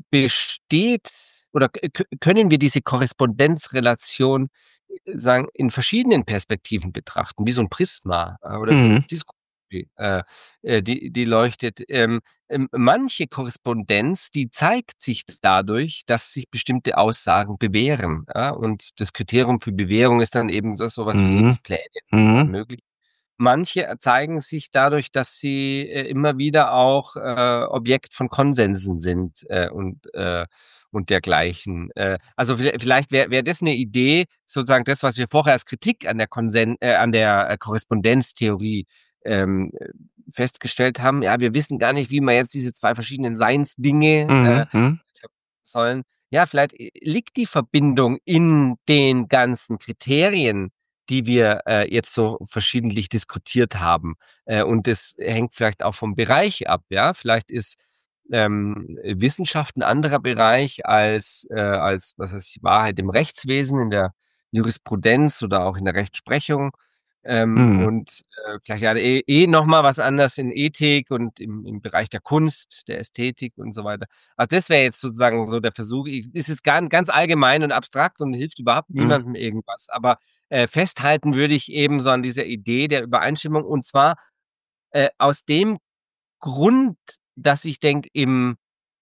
besteht oder k k können wir diese Korrespondenzrelation, äh, sagen, in verschiedenen Perspektiven betrachten, wie so 'n Prisma, äh, oder so 'ne Mhm. Diskopie, äh, äh, die die leuchtet. Ähm, ähm, manche Korrespondenz, die zeigt sich dadurch, dass sich bestimmte Aussagen bewähren, ja? Und das Kriterium für Bewährung ist dann eben so so was wie Mhm. Lebenspläne Mhm. möglich. Manche zeigen sich dadurch, dass sie, äh, immer wieder auch, äh, Objekt von Konsensen sind, äh, und äh, und dergleichen. Äh, also viellei vielleicht wäre wäre das 'ne Idee, sozusagen das, was wir vorher als Kritik an der Konsen äh, an der, äh, Korrespondenztheorie, ähm, äh, festgestellt haben. Ja, wir wissen gar nicht, wie man jetzt diese zwei verschiedenen Seinsdinge, äh, Mhm. Mhm. sollen. Ja, vielleicht, äh, liegt die Verbindung in den ganzen Kriterien, die wir, äh, jetzt so verschiedentlich diskutiert haben. Äh, und das hängt vielleicht auch vom Bereich ab, ja? Vielleicht ist, ähm, Wissenschaft 'n anderer Bereich als äh, als, was weiß ich, Wahrheit im Rechtswesen, in der Jurisprudenz oder auch in der Rechtsprechung. Ähm, Mhm. und, äh, vielleicht ja eh eh noch mal was anderes in Ethik und im im Bereich der Kunst, der Ästhetik und so weiter. Also, das wäre jetzt sozusagen so der Versuch. I es ist gan ganz allgemein und abstrakt und hilft überhaupt Mhm. niemandem irgendwas. Aber, äh, festhalten würde ich eben so an dieser Idee der Übereinstimmung und zwar, äh, aus dem Grund, dass ich denke, im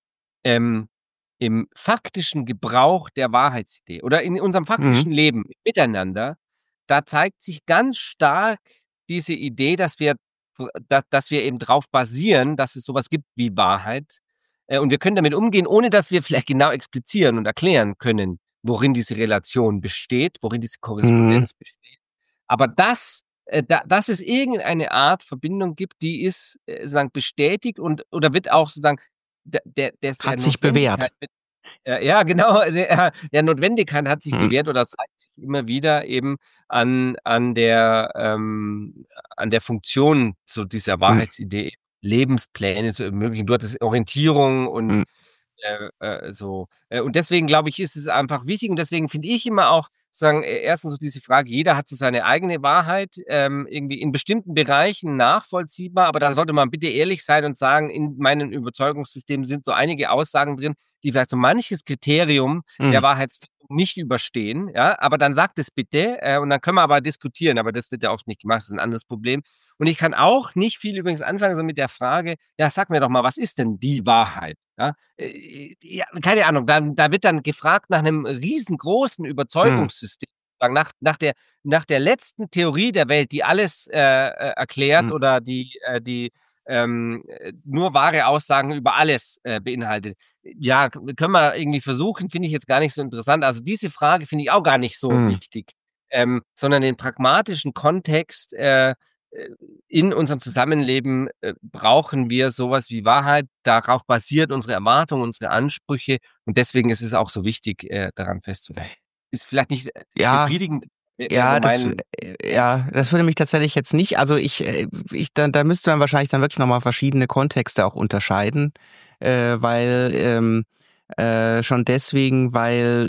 ähm, im faktischen Gebrauch der Wahrheitsidee oder in unserem Mhm. faktischen Leben miteinander, da zeigt sich ganz stark diese Idee, dass wir w da dass wir eben drauf basieren, dass es so was gibt wie Wahrheit. Äh, und wir können damit umgehen, ohne dass wir vielleicht genau explizieren und erklären können, worin diese Relation besteht, worin diese Mhm. Korrespondenz besteht. Aber dass äh, da dass es irgendeine Art Verbindung gibt, die ist, äh, sozusagen bestätigt und oder wird auch sozusagen d der der der Hat sich bewährt. Notwendigkeit mit äh, ja genau, der der Notwendigkeit hat sich Mhm. bewährt oder zeigt sich immer wieder eben an an der ähm, an der Funktion so dieser Mhm. Wahrheitsidee, Lebenspläne zu ermöglichen. Du hattest Orientierung und, Mhm. äh, äh, so. Äh, und deswegen glaube ich, ist es einfach wichtig und deswegen finde ich immer auch sagen, e erstens so diese Frage, jeder hat so seine eigene Wahrheit, ähm, irgendwie in bestimmten Bereichen nachvollziehbar, aber da sollte man bitte ehrlich sein und sagen: „In meinem Überzeugungssystem sind so einige Aussagen drin, die vielleicht so manches Kriterium der Mhm. Wahrheitsfindung nicht überstehen, ja, aber dann sagt es bitte, äh, und dann können wir aber diskutieren, aber das wird ja oft nicht gemacht, das ist ein anderes Problem. Und ich kann auch nicht viel übrigens anfangen, so mit der Frage, ja, sag mir doch mal, was ist denn die Wahrheit? Ja, äh, ja keine Ahnung, dann, da wird dann gefragt nach einem riesengroßen Hm. Überzeugungssystem, nach, nach, der, nach der letzten Theorie der Welt, die alles äh, äh, erklärt Hm. oder die, äh, die ähm, nur wahre Aussagen über alles äh, beinhaltet. Ja, können wir irgendwie versuchen, finde ich jetzt gar nicht so interessant. Also diese Frage finde ich auch gar nicht so Hm. wichtig, ähm, sondern den pragmatischen Kontext äh, in unserem Zusammenleben äh, brauchen wir sowas wie Wahrheit. Darauf basiert unsere Erwartung, unsere Ansprüche und deswegen ist es auch so wichtig, äh, daran festzuhalten. Ist vielleicht nicht Ja, befriedigend, wäre so ja, das, mein. äh, ja, das würde mich tatsächlich jetzt nicht, also ich, äh, ich, da, da müsste man wahrscheinlich dann wirklich nochmal verschiedene Kontexte auch unterscheiden, äh, weil, ähm, äh, schon deswegen, weil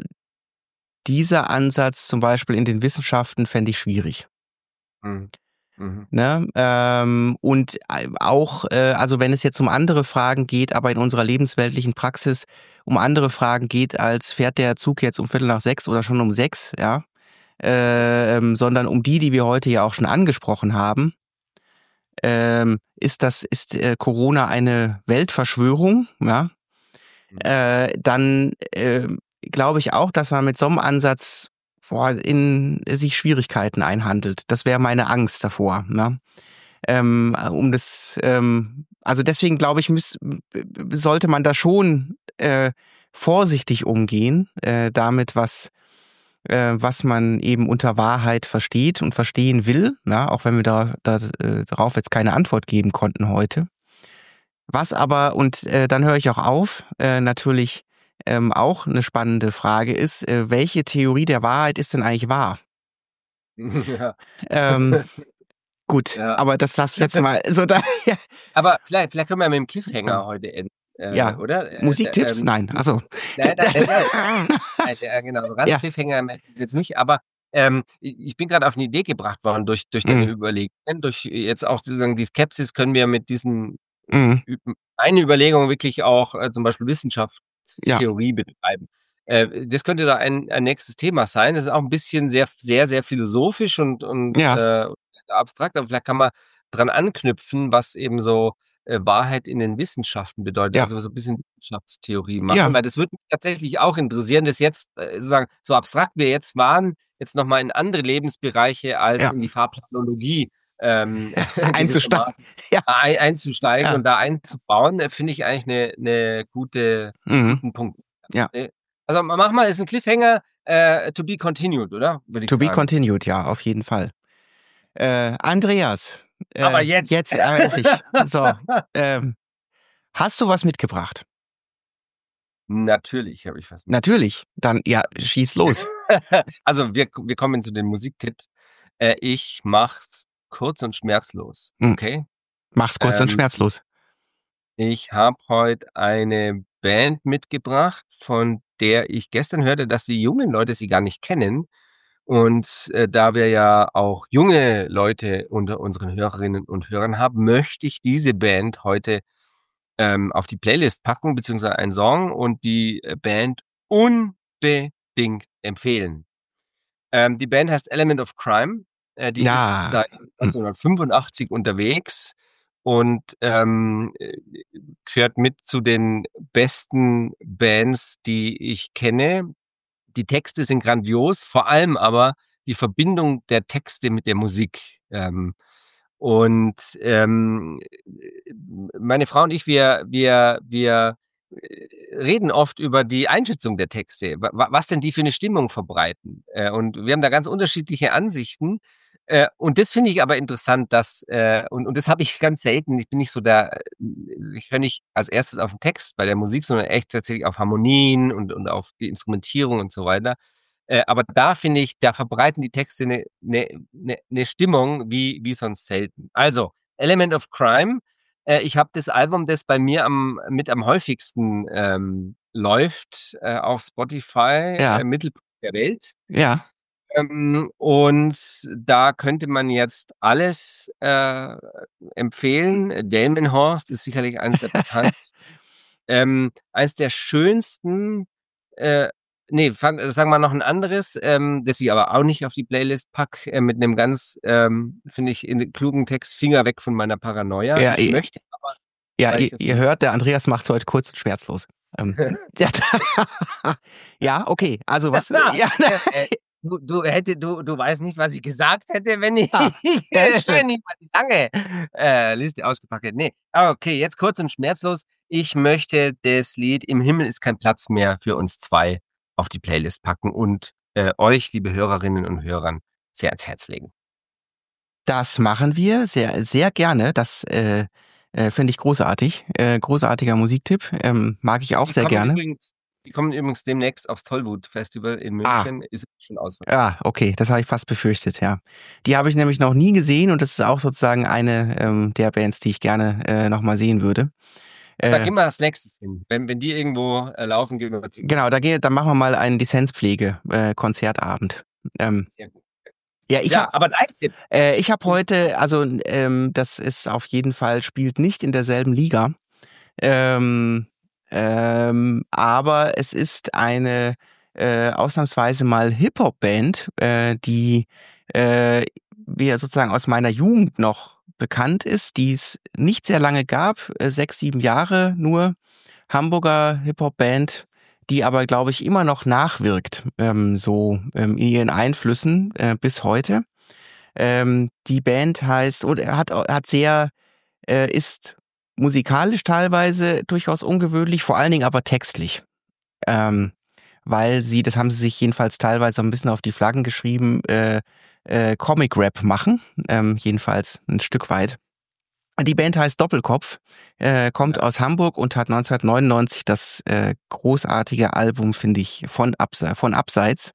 dieser Ansatz zum Beispiel in den Wissenschaften fände ich schwierig. Mhm. Mhm. Ne? Ähm, und äh, auch, äh, also wenn es jetzt um andere Fragen geht, aber in unserer lebensweltlichen Praxis um andere Fragen geht, als fährt der Zug jetzt um Viertel nach sechs oder schon um sechs, ja, ähm, sondern um die, die wir heute ja auch schon angesprochen haben, ähm, ist das, ist äh, Corona eine Weltverschwörung, ja, Mhm. äh, dann äh, glaube ich auch, dass man mit so einem Ansatz boah, in sich Schwierigkeiten einhandelt. Das wäre meine Angst davor, ne? Ähm, um das, ähm, also deswegen glaube ich, müß, sollte man da schon äh, vorsichtig umgehen, äh, damit, was, äh, was man eben unter Wahrheit versteht und verstehen will, na, auch wenn wir da, da äh, darauf jetzt keine Antwort geben konnten heute. Was aber, und äh, dann höre ich auch auf, äh, natürlich ähm, auch eine spannende Frage ist, äh, welche Theorie der Wahrheit ist denn eigentlich wahr? Ja. Ähm, gut, Ja. aber das lasse ich jetzt mal so da. Ja, Aber vielleicht, vielleicht können wir mit dem Cliffhanger ähm, heute enden, äh, ja. oder? Äh, d- Musiktipps? ähm, Nein, also. nein, nein, nein, nein, nein, ja, genau, so ganz Ja. Cliffhanger möchte ich jetzt nicht, aber ähm, ich ich bin gerade auf eine Idee gebracht worden durch, durch deine Mm, Überlegungen, durch jetzt auch sozusagen die Skepsis können wir mit diesen mm, Ü- eine Überlegung wirklich auch äh, zum Beispiel ja, Wissenschaftstheorie betreiben. Äh, das könnte da ein, ein nächstes Thema sein. Das ist auch ein bisschen sehr, sehr, sehr philosophisch und, und ja, äh, abstrakt, aber vielleicht kann man dran anknüpfen, was eben so äh, Wahrheit in den Wissenschaften bedeutet. ja, Also so ein bisschen Wissenschaftstheorie machen, ja, weil das würde mich tatsächlich auch interessieren, das jetzt äh, sozusagen so abstrakt wir jetzt waren, jetzt nochmal in andere Lebensbereiche als ja. in die Fahrplanologie ähm, Einzusteigen. gewissermaßen Ja, ein, einzusteigen ja. und da einzubauen, äh, finde ich eigentlich eine eine gute, einen Mhm, guten Punkt. ja. Ne? Also mach mal, ist ein Cliffhanger, äh, to be continued, oder? Würde ich To be sagen. continued, ja, auf jeden Fall. Äh, Andreas, Aber äh, jetzt. jetzt aber endlich. So, ähm, hast du was mitgebracht? Natürlich habe ich was mitgebracht. Natürlich. Dann, ja, schieß los. Also wir, wir kommen zu den Musiktipps. Äh, ich mach's kurz und schmerzlos, Hm, okay? mach's kurz und Ähm, schmerzlos. ich habe heute eine Band mitgebracht, von der ich gestern hörte, dass die jungen Leute sie gar nicht kennen. Und äh, da wir ja auch junge Leute unter unseren Hörerinnen und Hörern haben, möchte ich diese Band heute ähm, auf die Playlist packen, beziehungsweise einen Song und die äh, Band unbedingt empfehlen. Ähm, die Band heißt Element of Crime. Äh, die ist Ja, seit hm, neunzehnhundertfünfundachtzig unterwegs und ähm, äh, gehört mit zu den besten Bands, die ich kenne. Die Texte sind grandios, vor allem aber die Verbindung der Texte mit der Musik. Ähm, und ähm, meine Frau und ich, wir, wir, wir äh, reden oft über die Einschätzung der Texte, wa- wa- was denn die für eine Stimmung verbreiten. Äh, und wir haben da ganz unterschiedliche Ansichten. Äh, und das finde ich aber interessant, dass, äh, und, und das habe ich ganz selten, ich bin nicht so da, äh, ich höre nicht als erstes auf den Text bei der Musik, sondern echt tatsächlich auf Harmonien und, und auf die Instrumentierung und so weiter. Äh, aber da finde ich, da verbreiten die Texte eine, eine, eine, eine Stimmung wie, wie sonst selten. Also, Element of Crime. Äh, ich habe das Album, das bei mir am, mit am häufigsten ähm, läuft äh, auf Spotify, äh, ja, Mittelpunkt der Welt. ja. Ähm, und da könnte man jetzt alles äh, empfehlen. Delmenhorst ist sicherlich eines der bekanntesten. Ähm, eines der schönsten äh, nee, fang, sagen wir noch ein anderes, ähm, das ich aber auch nicht auf die Playlist pack, äh, mit einem ganz, ähm, finde ich, in klugen Text, Finger weg von meiner Paranoia. Ja, Ich ihr, möchte aber, ja, weil ihr, ich das ihr so hört, der Andreas macht's heute kurz und schmerzlos. Ähm, ja, ja, okay. Also was? Na, Ja, äh, äh, du, du hätte, du, du weißt nicht, was ich gesagt hätte, wenn ich, ja, ja, stimmt. wenn ich mal die lange äh, Liste ausgepackt hätte. Nee, aber okay, jetzt kurz und schmerzlos. Ich möchte das Lied Im Himmel ist kein Platz mehr für uns zwei auf die Playlist packen und äh, euch, liebe Hörerinnen und Hörern, sehr ans Herz legen. Das machen wir sehr, sehr gerne. Das äh, äh, finde ich großartig. Äh, großartiger Musiktipp. Ähm, mag ich auch Die sehr kommen gerne. übrigens, die kommen übrigens demnächst aufs Tollwut Festival in Ah, München. Ist schon ausverkauft. ah, okay, das habe ich fast befürchtet, ja. Die habe ich nämlich noch nie gesehen und das ist auch sozusagen eine ähm, der Bands, die ich gerne äh, nochmal sehen würde. Da Äh, gehen wir als nächstes hin. Wenn, wenn die irgendwo äh, laufen, gehen wir zusammen. genau, da, gehen, da machen wir mal einen Lizenzpflege-Konzertabend. Ähm, Sehr gut. ja, ich habe Ja, aber dein Tipp. äh, ich habe heute, also ähm, das ist auf jeden Fall, spielt nicht in derselben Liga. Ähm, ähm, aber es ist eine äh, ausnahmsweise mal Hip-Hop-Band, äh, die äh, wie sozusagen aus meiner Jugend noch bekannt ist, die es nicht sehr lange gab, äh, sechs, sieben Jahre nur. Hamburger Hip-Hop-Band, die aber, glaube ich, immer noch nachwirkt, ähm, so ähm, in ihren Einflüssen äh, bis heute. Ähm, die Band heißt, oder hat, hat sehr, äh, ist musikalisch teilweise durchaus ungewöhnlich, vor allen Dingen aber textlich. Ähm, weil sie, das haben sie sich jedenfalls teilweise ein bisschen auf die Flaggen geschrieben, äh, äh, Comic-Rap machen, ähm, jedenfalls ein Stück weit. Die Band heißt Doppelkopf, äh, kommt Ja. aus Hamburg und hat neunzehnhundertneunundneunzig das äh, großartige Album, finde ich, von, Abse von Abseits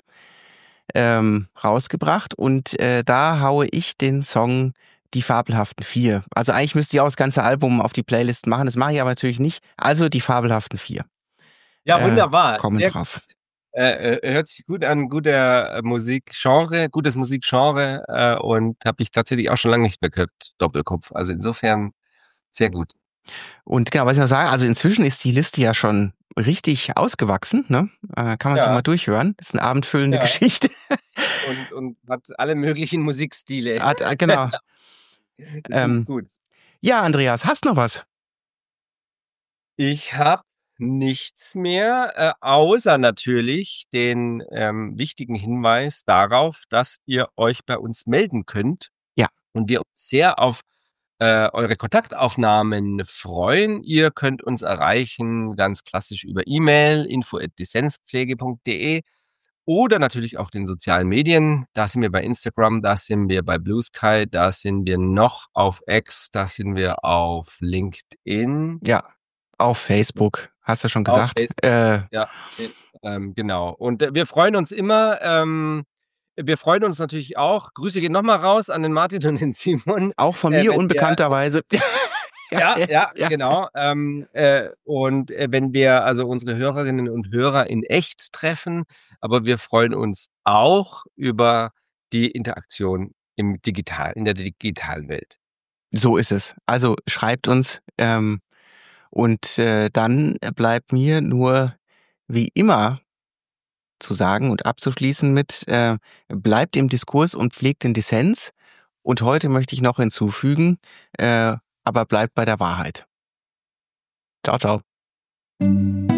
ähm, rausgebracht. Und äh, da haue ich den Song Die Fabelhaften Vier. Also eigentlich müsste ich auch das ganze Album auf die Playlist machen, das mache ich aber natürlich nicht. Also Die Fabelhaften Vier. Ja, Äh, wunderbar. kommen Sehr drauf. gut. Äh, äh, hört sich gut an, guter äh, Musikgenre, gutes Musikgenre äh, und habe ich tatsächlich auch schon lange nicht mehr gehört, Doppelkopf. Also insofern sehr gut. Und genau, was ich noch sagen, also inzwischen ist die Liste ja schon richtig ausgewachsen, ne? Äh, kann man sich Ja, mal durchhören. Das ist eine abendfüllende ja. Geschichte. Und, und hat alle möglichen Musikstile. Hat, äh, genau. Das finde ich Ähm, gut. ja, Andreas, hast noch was? Ich habe nichts mehr, äh, außer natürlich den ähm, wichtigen Hinweis darauf, dass ihr euch bei uns melden könnt Ja. und wir uns sehr auf äh, eure Kontaktaufnahmen freuen. Ihr könnt uns erreichen, ganz klassisch über E-Mail, info at dissenzpflege punkt de oder natürlich auf den sozialen Medien. Da sind wir bei Instagram, da sind wir bei Blue Sky, da sind wir noch auf X, da sind wir auf LinkedIn. Ja, auf Facebook, hast du schon Auf gesagt. Facebook, Äh, ja, ähm, genau. Und äh, wir freuen uns immer. Ähm, wir freuen uns natürlich auch. Grüße gehen nochmal raus an den Martin und den Simon. auch von Äh, mir wenn wir, unbekannterweise. ja, ja, ja. genau. Ähm, äh, und äh, wenn wir also unsere Hörerinnen und Hörer in echt treffen, aber wir freuen uns auch über die Interaktion im Digital, in der digitalen Welt. So ist es. Also schreibt uns ähm, und äh, dann bleibt mir nur wie immer zu sagen und abzuschließen mit äh, bleibt im Diskurs und pflegt den Dissens. Und heute möchte ich noch hinzufügen, äh, aber bleibt bei der Wahrheit. Ciao, ciao.